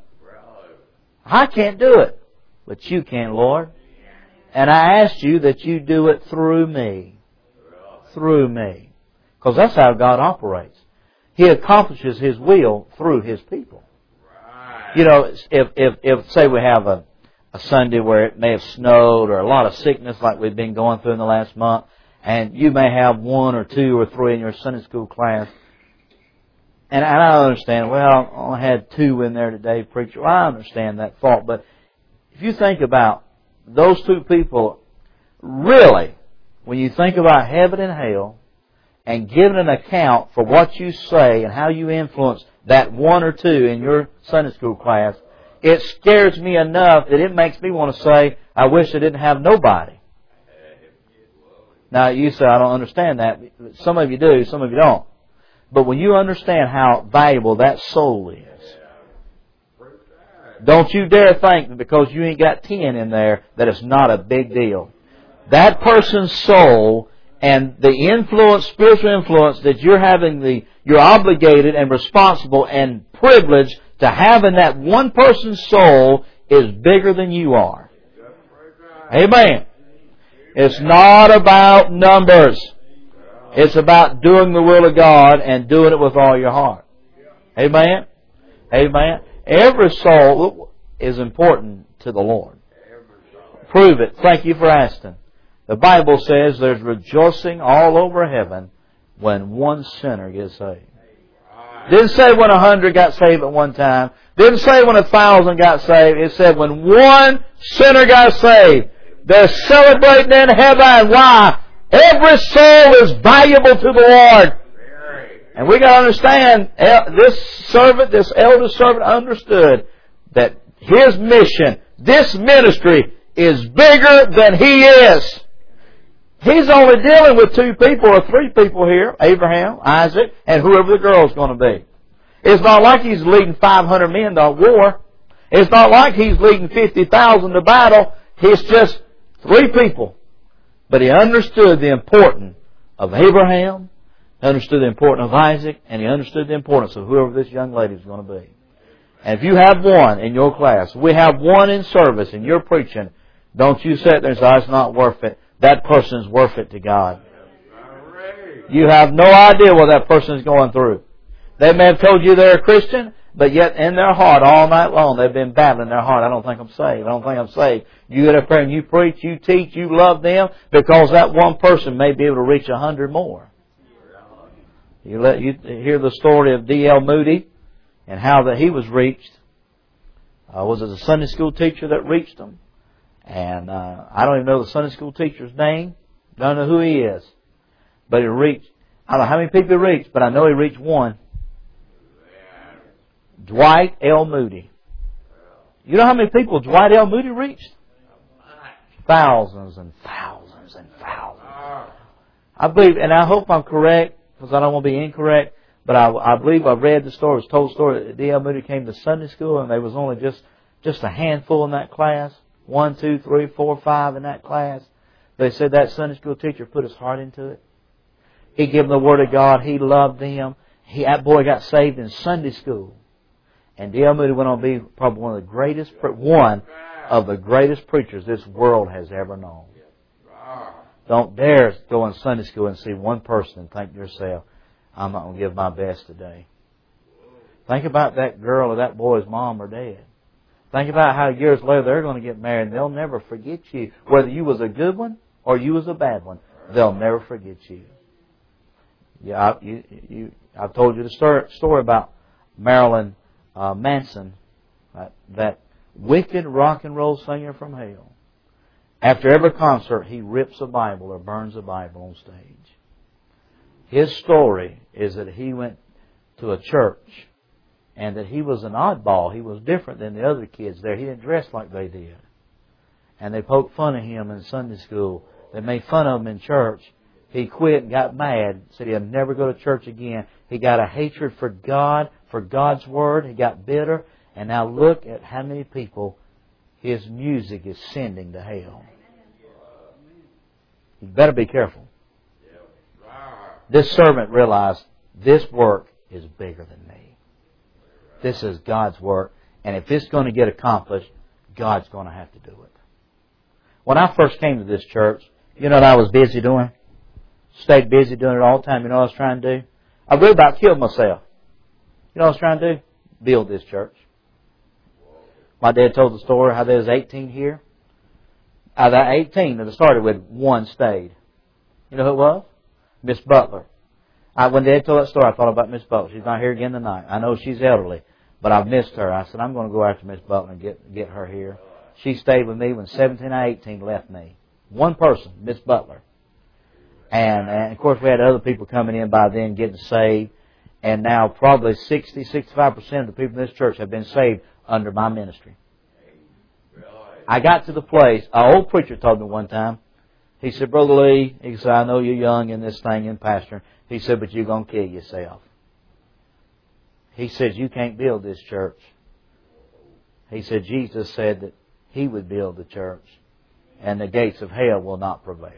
I can't do it, but you can, Lord. And I ask you that you do it through me. Through me. Because that's how God operates. He accomplishes His will through His people. You know, if, if, if say we have a a Sunday where it may have snowed or a lot of sickness like we've been going through in the last month, and you may have one or two or three in your Sunday school class. And I understand, well, I only had two in there today, preacher. Well, I understand that thought. But if you think about those two people, really, when you think about heaven and hell, and giving an account for what you say and how you influence that one or two in your Sunday school class, it scares me enough that it makes me want to say, I wish I didn't have nobody. Now, you say, I don't understand that. Some of you do, some of you don't. But when you understand how valuable that soul is, don't you dare think that because you ain't got ten in there that it's not a big deal. That person's soul and the influence, spiritual influence that you're having, the you're obligated and responsible and privileged to have in that one person's soul is bigger than you are. Amen. It's not about numbers. It's about doing the will of God and doing it with all your heart. Amen. Amen. Every soul is important to the Lord. Prove it. Thank you for asking. The Bible says there's rejoicing all over heaven when one sinner gets saved. Didn't say when a hundred got saved at one time. Didn't say when a thousand got saved. It said when one sinner got saved. They're celebrating in heaven. Why? Every soul is valuable to the Lord. And we got to understand, this servant, this elder servant understood that his mission, this ministry, is bigger than he is. He's only dealing with two people or three people here, Abraham, Isaac, and whoever the girl's going to be. It's not like he's leading five hundred men to war. It's not like he's leading fifty thousand to battle. It's just three people. But he understood the importance of Abraham, he understood the importance of Isaac, and he understood the importance of whoever this young lady is going to be. And if you have one in your class, we have one in service and you're preaching, don't you sit there and say, it's not worth it. That person's worth it to God. You have no idea what that person is going through. They may have told you they're a Christian, but yet in their heart all night long they've been battling their heart. I don't think I'm saved. I don't think I'm saved. You get up there and you preach, you teach, you love them because that one person may be able to reach a hundred more. You let you hear the story of D L Moody and how that he was reached. Uh, was it a Sunday school teacher that reached him? And uh, I don't even know the Sunday school teacher's name. Don't know who he is. But he reached, I don't know how many people he reached, but I know he reached one. Dwight L. Moody. You know how many people Dwight L. Moody reached? Thousands and thousands and thousands. I believe, and I hope I'm correct, because I don't want to be incorrect, but I, I believe I read the story, it was told the story that D L. Moody came to Sunday school and there was only just, just a handful in that class. One, two, three, four, five in that class. They said that Sunday school teacher put his heart into it. He gave them the Word of God. He loved them. He, that boy got saved in Sunday school. And D L. Moody went on to be probably one of the greatest, one of the greatest preachers this world has ever known. Don't dare go in Sunday school and see one person and think to yourself, I'm not going to give my best today. Think about that girl or that boy's mom or dad. Think about how years later they're going to get married and they'll never forget you. Whether you was a good one or you was a bad one, they'll never forget you. Yeah, I, you, you, I've told you the story, story about Marilyn uh, Manson, that, that wicked rock and roll singer from hell. After every concert, he rips a Bible or burns a Bible on stage. His story is that he went to a church and that he was an oddball. He was different than the other kids there. He didn't dress like they did. And they poked fun at him in Sunday school. They made fun of him in church. He quit and got mad. Said he'd never go to church again. He got a hatred for God, for God's Word. He got bitter. And now look at how many people his music is sending to hell. You better be careful. This servant realized this work is bigger than me. This is God's work. And if it's going to get accomplished, God's going to have to do it. When I first came to this church, you know what I was busy doing? Stayed busy doing it all the time. You know what I was trying to do? I really about killed myself. You know what I was trying to do? Build this church. My dad told the story how there was eighteen here. Out of that eighteen that I started with, one stayed. You know who it was? Miss Butler. I, when Dad told that story, I thought about Miss Butler. She's not here again tonight. I know she's elderly, but I've missed her. I said, I'm going to go after Miss Butler and get get her here. She stayed with me when seventeen or eighteen left me. One person, Miss Butler. And, and, of course, we had other people coming in by then getting saved. And now probably sixty, sixty-five percent of the people in this church have been saved under my ministry. I got to the place, an old preacher told me one time, he said, Brother Lee, he said, I know you're young in this thing in pastoring. He said, but you're going to kill yourself. He said, you can't build this church. He said, Jesus said that He would build the church and the gates of hell will not prevail.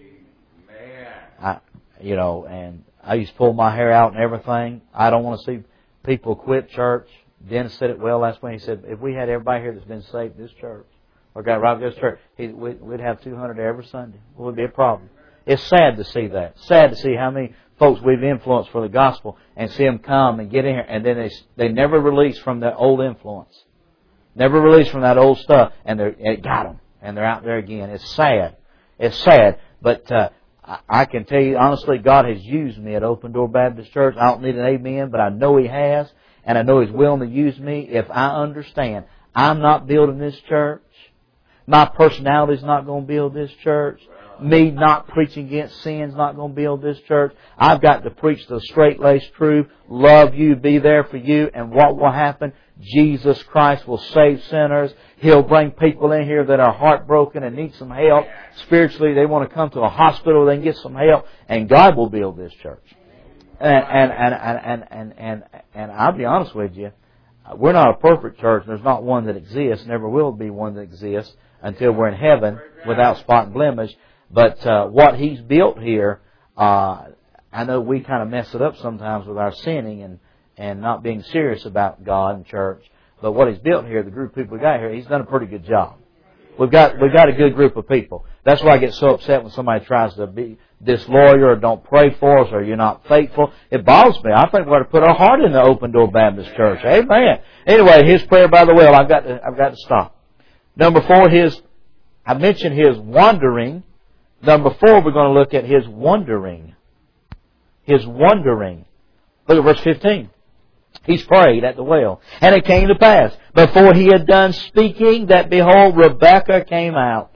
I, you know, and I used to pull my hair out and everything. I don't want to see people quit church. Dennis said it well last week. He said, if we had everybody here that's been saved in this church, or got right this church, he, we'd, we'd have two hundred every Sunday. It would be a problem. It's sad to see that. Sad to see how many folks we've influenced for the gospel and see them come and get in here, and then they they never release from that old influence. Never release from that old stuff, and, they're, and it got them, and they're out there again. It's sad. It's sad. But uh, I can tell you honestly, God has used me at Open Door Baptist Church. I don't need an amen, but I know He has, and I know He's willing to use me if I understand I'm not building this church. My personality is not going to build this church. Me not preaching against sin is not going to build this church. I've got to preach the straight-laced truth, love you, be there for you, and what will happen? Jesus Christ will save sinners. He'll bring people in here that are heartbroken and need some help. Spiritually, they want to come to a hospital, they can get some help, and God will build this church. And, and, and, and, and, and, and, and I'll be honest with you, we're not a perfect church. There's not one that exists, never will be one that exists until we're in heaven without spot and blemish. But uh, what He's built here, uh, I know we kind of mess it up sometimes with our sinning and, and not being serious about God and church. But what He's built here, the group of people we got here, He's done a pretty good job. We've got we've got a good group of people. That's why I get so upset when somebody tries to be disloyal or don't pray for us or you're not faithful. It bothers me. I think we ought to put our heart in the Open Door Baptist Church. Amen. Anyway, his prayer by the well. I've got to I've got to stop. Number four, his I mentioned his wandering. Number four, we're going to look at his wondering. His wondering. Look at verse fifteen. He's prayed at the well. And it came to pass, before he had done speaking, that behold, Rebekah came out,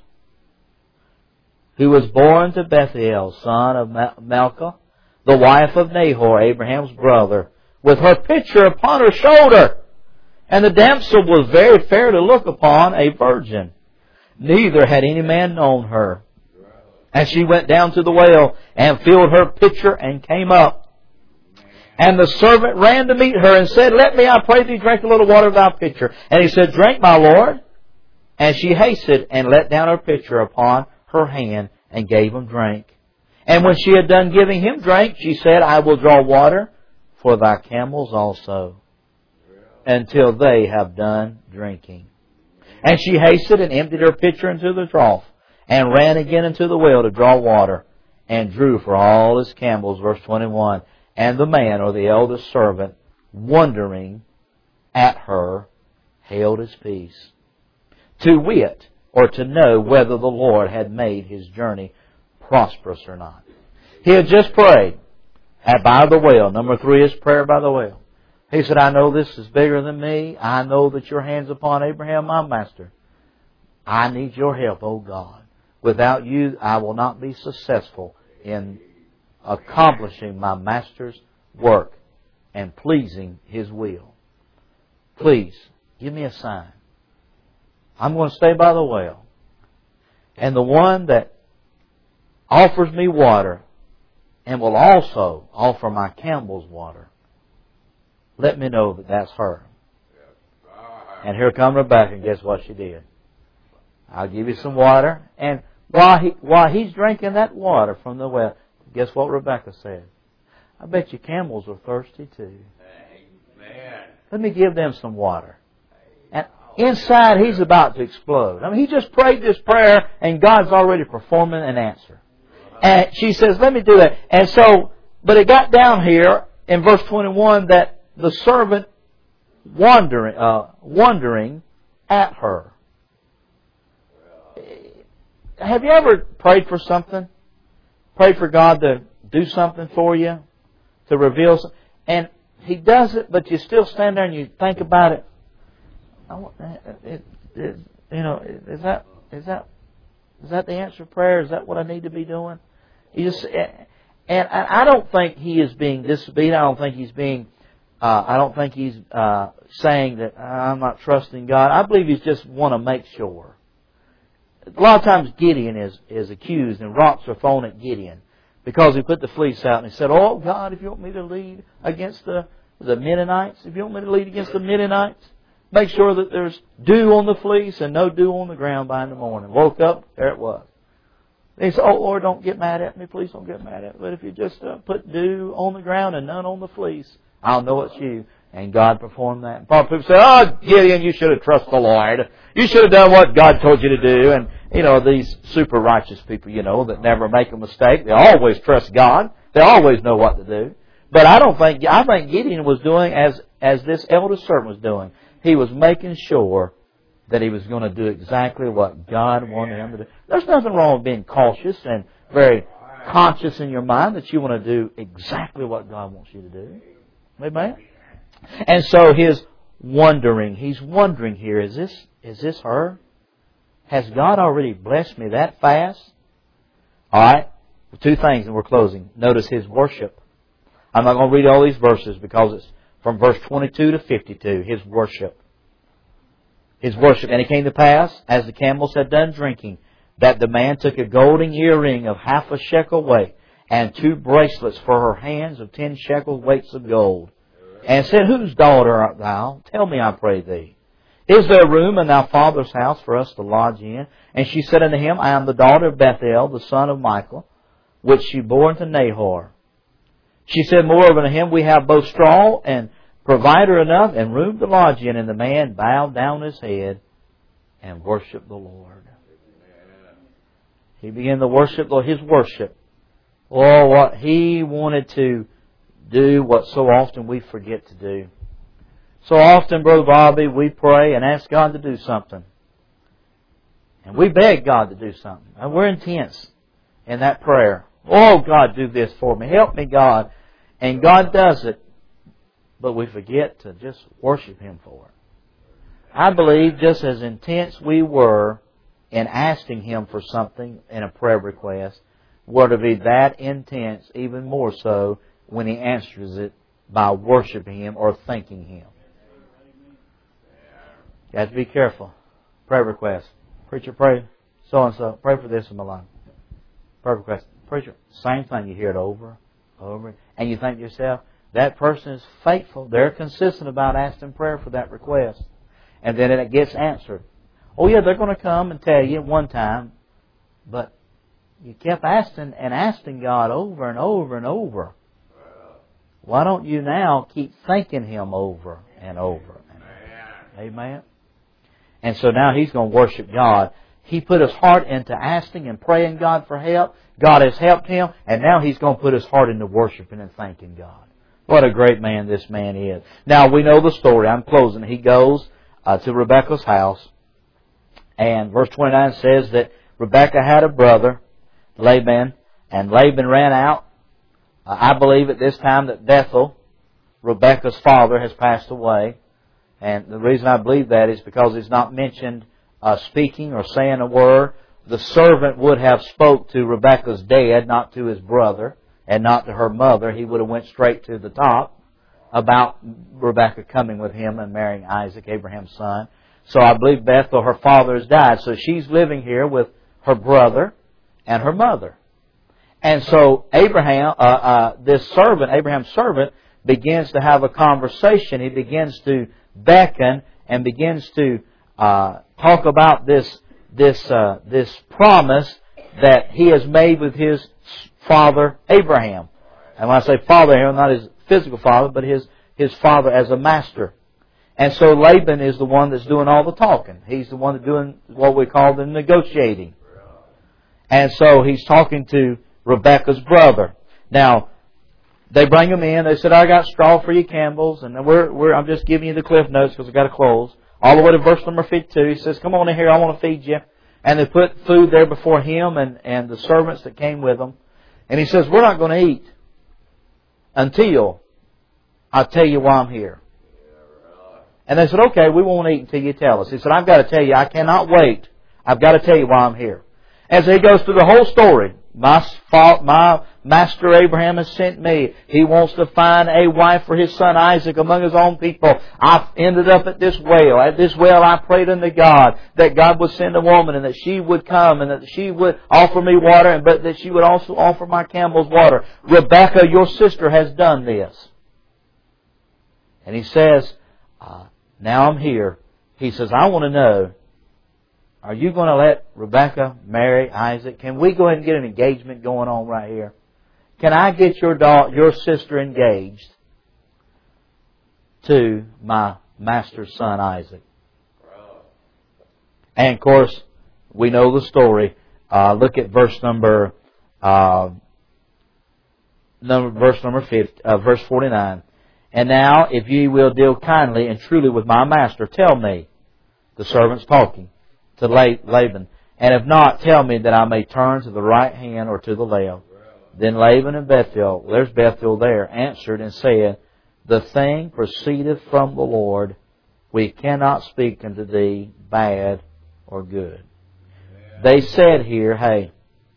who was born to Bethuel, son of Milcah, the wife of Nahor, Abraham's brother, with her pitcher upon her shoulder. And the damsel was very fair to look upon, a virgin. Neither had any man known her. And she went down to the well, and filled her pitcher, and came up. And the servant ran to meet her, and said, Let me, I pray thee, drink a little water of thy pitcher. And he said, Drink, my lord. And she hasted, and let down her pitcher upon her hand, and gave him drink. And when she had done giving him drink, she said, I will draw water for thy camels also, until they have done drinking. And she hasted, and emptied her pitcher into the trough, and ran again into the well to draw water, and drew for all his camels. Verse twenty-one. And the man, or the eldest servant, wondering at her, held his peace, to wit, or to know whether the Lord had made his journey prosperous or not. He had just prayed at by the well. Number three is prayer by the well. He said, I know this is bigger than me. I know that your hand's upon Abraham, my master. I need your help, O God. Without you, I will not be successful in accomplishing my master's work and pleasing his will. Please, give me a sign. I'm going to stay by the well. And the one that offers me water and will also offer my camels water, let me know that that's her. And here come Rebekah, and guess what she did? I'll give you some water. And while he, while he's drinking that water from the well, guess what Rebekah said? I bet your camels are thirsty too. Amen. Let me give them some water. And inside he's about to explode. I mean, he just prayed this prayer and God's already performing an answer. And she says, let me do that. And so, but it got down here in verse twenty-one that the servant wondering, uh, wondering at her. Have you ever prayed for something? Pray for God to do something for you, to reveal something. And He does it, but you still stand there and you think about it. It, it you know, is that is that is that the answer to prayer? Is that what I need to be doing? You just, and I don't think he is being disobedient. I don't think he's being. Uh, I don't think he's uh, saying that I'm not trusting God. I believe he's just want to make sure. A lot of times Gideon is, is accused and rocks are thrown at Gideon because he put the fleece out and he said, oh God, if you want me to lead against the, the Midianites, if you want me to lead against the Midianites, make sure that there's dew on the fleece and no dew on the ground by in the morning. Woke up, there it was. He said, oh Lord, don't get mad at me. Please don't get mad at me. But if you just uh, put dew on the ground and none on the fleece, I'll know it's you. And God performed that. And probably people say, oh, Gideon, you should have trusted the Lord. You should have done what God told you to do. And, you know, these super righteous people, you know, that never make a mistake. They always trust God. They always know what to do. But I don't think, I think Gideon was doing as, as this eldest servant was doing. He was making sure that he was going to do exactly what God wanted him to do. There's nothing wrong with being cautious and very conscious in your mind that you want to do exactly what God wants you to do. Amen? And so his wondering, he's wondering here, is this, is this her? Has God already blessed me that fast? Alright, two things and we're closing. Notice his worship. I'm not going to read all these verses because it's from verse twenty-two to fifty-two, his worship. His worship. And it came to pass, as the camels had done drinking, that the man took a golden earring of half a shekel weight, and two bracelets for her hands of ten shekel weights of gold, and said, Whose daughter art thou? Tell me, I pray thee. Is there room in thy father's house for us to lodge in? And she said unto him, I am the daughter of Bethuel, the son of Michael, which she bore unto Nahor. She said moreover unto him, We have both straw and provider enough, and room to lodge in. And the man bowed down his head and worshiped the Lord. He began to worship, his worship. Oh, what he wanted to do, what so often we forget to do. So often, Brother Bobby, we pray and ask God to do something. And we beg God to do something. And we're intense in that prayer. Oh, God, do this for me. Help me, God. And God does it. But we forget to just worship Him for it. I believe just as intense we were in asking Him for something in a prayer request, we're to be that intense, even more so, when He answers it by worshiping Him or thanking Him. You have to be careful. Prayer request. Preacher, pray so-and-so. Pray for this in my life. Prayer request. Preacher, same thing. You hear it over, over. And you think to yourself, that person is faithful. They're consistent about asking prayer for that request. And then it gets answered. Oh yeah, they're going to come and tell you one time. But you kept asking and asking God over and over and over. Why don't you now keep thanking Him over and over and over? Amen. And so now he's going to worship God. He put his heart into asking and praying God for help. God has helped him. And now he's going to put his heart into worshiping and thanking God. What a great man this man is. Now we know the story. I'm closing. He goes uh, to Rebekah's house. And verse twenty-nine says that Rebekah had a brother, Laban. And Laban ran out. Uh, I believe at this time that Bethuel, Rebekah's father, has passed away. And the reason I believe that is because he's not mentioned uh, speaking or saying a word. The servant would have spoke to Rebekah's dad, not to his brother, and not to her mother. He would have went straight to the top about Rebekah coming with him and marrying Isaac, Abraham's son. So I believe Bethuel, her father, has died. So she's living here with her brother and her mother. And so Abraham, uh, uh, this servant, Abraham's servant, begins to have a conversation. He begins to beckon and begins to uh, talk about this this uh, this promise that he has made with his father Abraham. And when I say father here, not his physical father, but his his father as a master. And so Laban is the one that's doing all the talking. He's the one that's doing what we call the negotiating. And so he's talking to Rebekah's brother. Now, they bring him in. They said, I got straw for you camels. And we're, we're, I'm just giving you the cliff notes because I've got to close. All the way to verse number fifty-two. He says, come on in here. I want to feed you. And they put food there before him and, and the servants that came with him. And he says, we're not going to eat until I tell you why I'm here. And they said, okay, we won't eat until you tell us. He said, I've got to tell you, I cannot wait. I've got to tell you why I'm here. As he goes through the whole story, My, my master Abraham has sent me. He wants to find a wife for his son Isaac among his own people. I ended up at this well. At this well I prayed unto God that God would send a woman and that she would come and that she would offer me water, and but that she would also offer my camels water. Rebekah, your sister, has done this. And he says, uh, now I'm here. He says, I want to know, are you going to let Rebekah marry Isaac? Can we go ahead and get an engagement going on right here? Can I get your daughter, your sister engaged to my master's son Isaac? And of course, we know the story. Uh, look at verse number, uh, number verse number fifty, uh, verse forty-nine. And now, if ye will deal kindly and truly with my master, tell me. The servant's talking to Laban. And if not, tell me that I may turn to the right hand or to the left. Then Laban and Bethuel, there's Bethuel there, answered and said, The thing proceedeth from the Lord. We cannot speak unto thee bad or good. They said here, hey,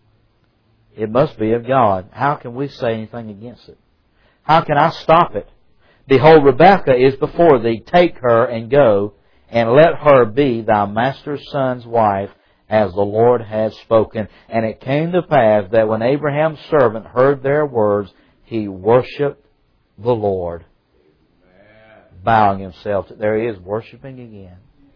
it must be of God. How can we say anything against it? How can I stop it? Behold, Rebekah is before thee. Take her and go, and let her be thy master's son's wife, as the Lord has spoken. And it came to pass that when Abraham's servant heard their words, he worshipped the Lord, bowing himself. There he is, worshiping again.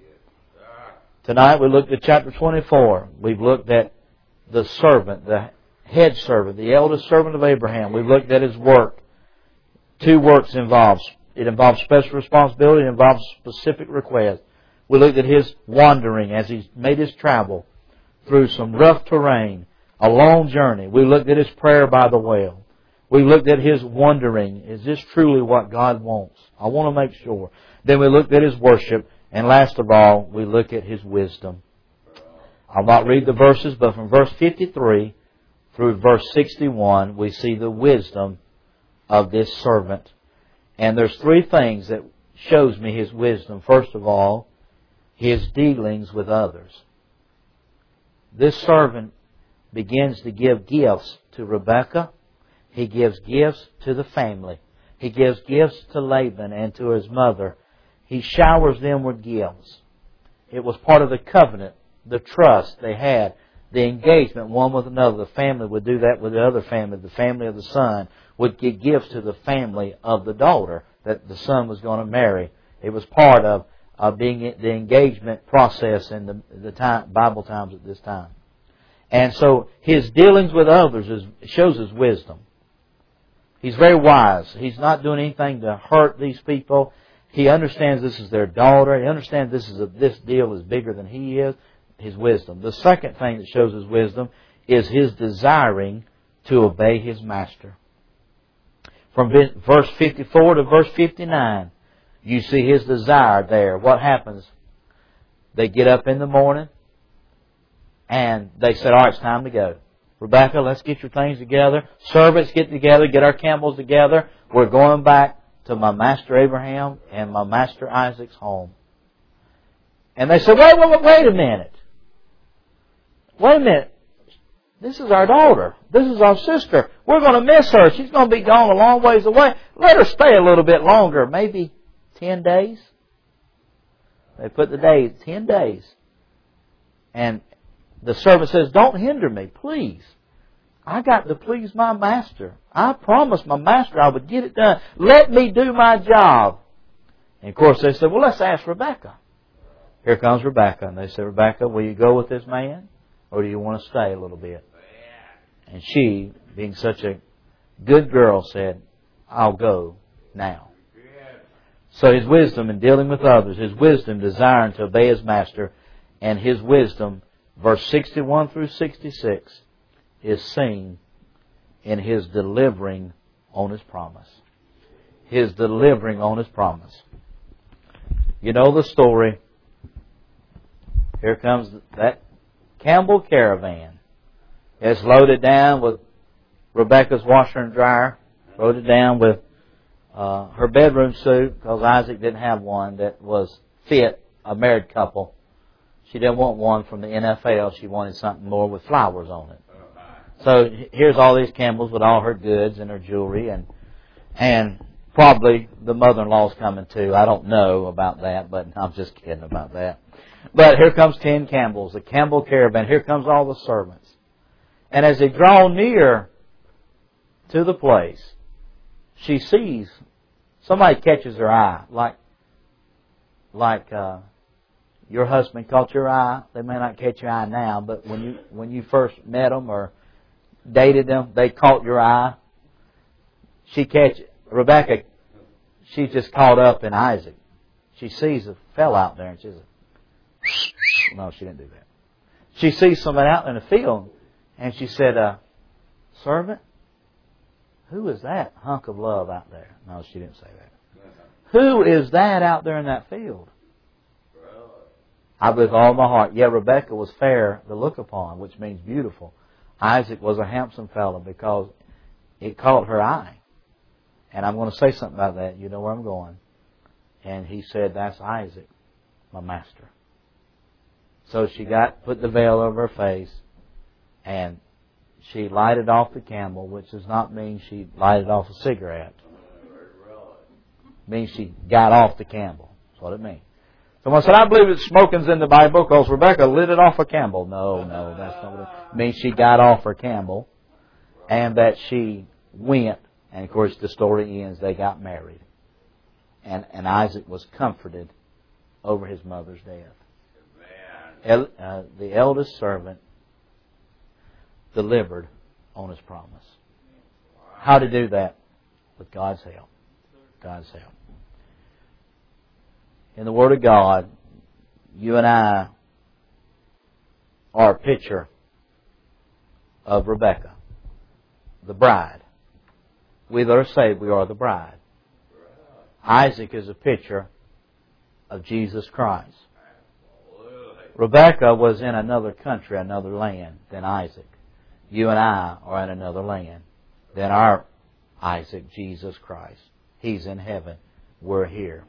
Tonight we looked at chapter twenty-four. We've looked at the servant, the head servant, the eldest servant of Abraham. We've looked at his work. Two works involved. It involves special responsibility. It involves specific request. We looked at his wandering as he made his travel through some rough terrain, a long journey. We looked at his prayer by the well. We looked at his wondering. Is this truly what God wants? I want to make sure. Then we looked at his worship. And last of all, we look at his wisdom. I'll not read the verses, but from verse fifty-three through verse sixty-one, we see the wisdom of this servant. And there's three things that shows me his wisdom. First of all, his dealings with others. This servant begins to give gifts to Rebekah. He gives gifts to the family. He gives gifts to Laban and to his mother. He showers them with gifts. It was part of the covenant, the trust they had, the engagement one with another. The family would do that with the other family. The family of the son would give gifts to the family of the daughter that the son was going to marry. It was part of uh, being the engagement process in the, the time, Bible times at this time. And so his dealings with others is, shows his wisdom. He's very wise. He's not doing anything to hurt these people. He understands this is their daughter. He understands this is a, this deal is bigger than he is. His wisdom. The second thing that shows his wisdom is his desiring to obey his master. From verse fifty-four to verse fifty-nine, you see his desire there. What happens? They get up in the morning and they said, all right, it's time to go. Rebekah, let's get your things together. Servants, get together. Get our camels together. We're going back to my master Abraham and my master Isaac's home. And they said, wait, wait, wait, wait a minute. Wait a minute. This is our daughter. This is our sister. We're going to miss her. She's going to be gone a long ways away. Let her stay a little bit longer. Maybe ten days. They put the days, ten days. And the servant says, don't hinder me, please. I got to please my master. I promised my master I would get it done. Let me do my job. And of course they said, well, let's ask Rebekah. Here comes Rebekah. And they said, Rebekah, will you go with this man? Or do you want to stay a little bit? And she, being such a good girl, said, I'll go now. So his wisdom in dealing with others, his wisdom desiring to obey his master, and his wisdom, verse sixty-one through sixty-six, is seen in his delivering on his promise. His delivering on his promise. You know the story. Here comes that Campbell caravan. It's loaded down with Rebekah's washer and dryer. Loaded down with uh, her bedroom suit, because Isaac didn't have one that was fit a married couple. She didn't want one from the N F L. She wanted something more with flowers on it. So here's all these Campbells with all her goods and her jewelry, and and probably the mother-in-law's coming too. I don't know about that, but I'm just kidding about that. But here comes ten Campbells, the Campbell caravan. Here comes all the servants. And as they draw near to the place, she sees somebody catches her eye, like like uh, your husband caught your eye. They may not catch your eye now, but when you when you first met them or dated them, they caught your eye. She catch Rebekah. She's just caught up in Isaac. She sees a fella out there, and she says, "No, she didn't do that." She sees somebody out in the field, and she said, uh, "Servant, who is that hunk of love out there?" No, she didn't say that. Who is that out there in that field? I believe with all my heart. Yeah, Rebekah was fair to look upon, which means beautiful. Isaac was a handsome fellow, because it caught her eye. And I'm going to say something about that. You know where I'm going. And he said, that's Isaac, my master. So she got, put the veil over her face, and she lighted off the candle, which does not mean she lighted off a cigarette. It means she got off the candle. That's what it means. Someone said, I believe that smoking's in the Bible because Rebecca lit it off a candle. No, no, that's not what it means. It means she got off her candle, and that she went, and of course the story ends, they got married. And, and Isaac was comforted over his mother's death. El, uh, the eldest servant delivered on his promise. How to do that? With God's help. God's help. In the Word of God, you and I are a picture of Rebecca, the bride. We that are saved, we are the bride. Isaac is a picture of Jesus Christ. Rebecca was in another country, another land than Isaac. You and I are in another land than our Isaac, Jesus Christ. He's in heaven. We're here.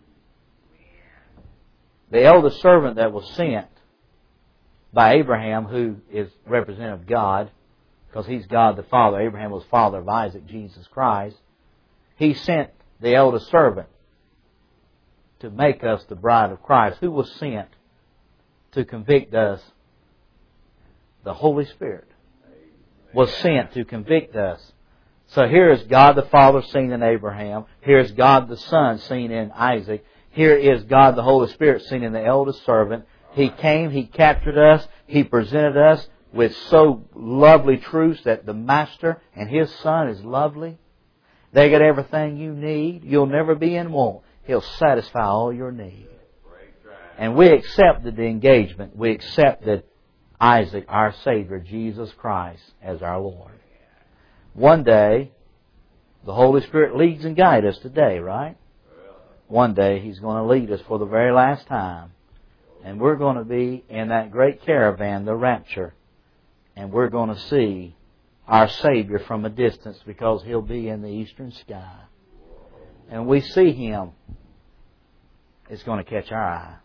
The eldest servant that was sent by Abraham, who is representative of God, because he's God the Father. Abraham was father of Isaac, Jesus Christ. He sent the eldest servant to make us the bride of Christ. Who was sent to convict us? The Holy Spirit was sent to convict us. So here is God the Father seen in Abraham. Here is God the Son seen in Isaac. Here is God the Holy Spirit seen in the eldest servant. He came, He captured us, He presented us with so lovely truths that the Master and His Son is lovely. They got everything you need. You'll never be in want. He'll satisfy all your need. And we accepted the engagement. We accepted Isaac, our Savior, Jesus Christ, as our Lord. One day, the Holy Spirit leads and guides us today, right? One day, He's going to lead us for the very last time. And we're going to be in that great caravan, the rapture. And we're going to see our Savior from a distance because He'll be in the eastern sky. And we see Him, it's going to catch our eye.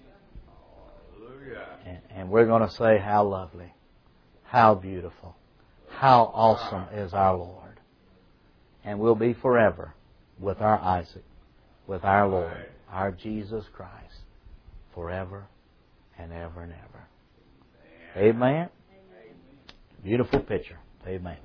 And, and we're going to say, how lovely, how beautiful, how awesome is our Lord. And we'll be forever with our Isaac, with our Lord, our Jesus Christ, forever and ever and ever. Amen? Beautiful picture. Amen.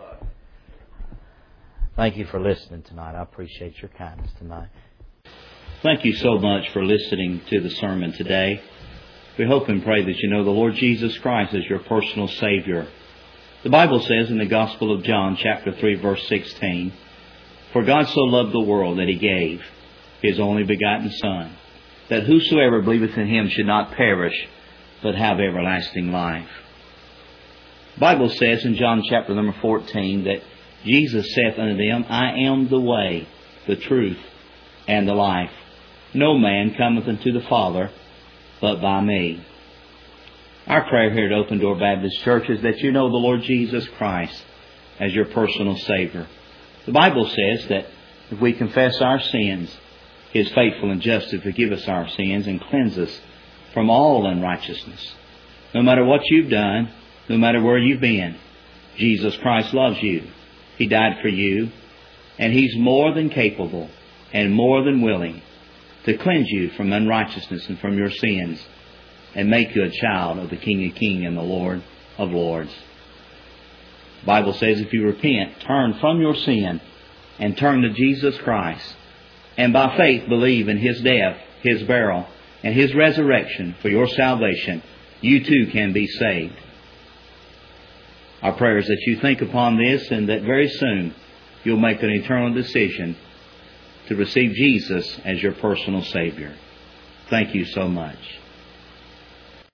Thank you for listening tonight. I appreciate your kindness tonight.
Thank you so much for listening to the sermon today. We hope and pray that you know the Lord Jesus Christ as your personal Savior. The Bible says in the Gospel of John, chapter three, verse sixteen, For God so loved the world that He gave His only begotten Son, that whosoever believeth in Him should not perish, but have everlasting life. The Bible says in John chapter number fourteen that Jesus saith unto them, I am the way, the truth, and the life. No man cometh unto the Father but by me. Our prayer here at Open Door Baptist Church is that you know the Lord Jesus Christ as your personal Savior. The Bible says that if we confess our sins, He is faithful and just to forgive us our sins and cleanse us from all unrighteousness. No matter what you've done, no matter where you've been, Jesus Christ loves you. He died for you, and He's more than capable and more than willing to cleanse you from unrighteousness and from your sins and make you a child of the King of Kings and the Lord of Lords. The Bible says if you repent, turn from your sin and turn to Jesus Christ, and by faith believe in His death, His burial, and His resurrection for your salvation, you too can be saved. Our prayer is that you think upon this and that very soon you'll make an eternal decision to receive Jesus as your personal Savior. Thank you so much.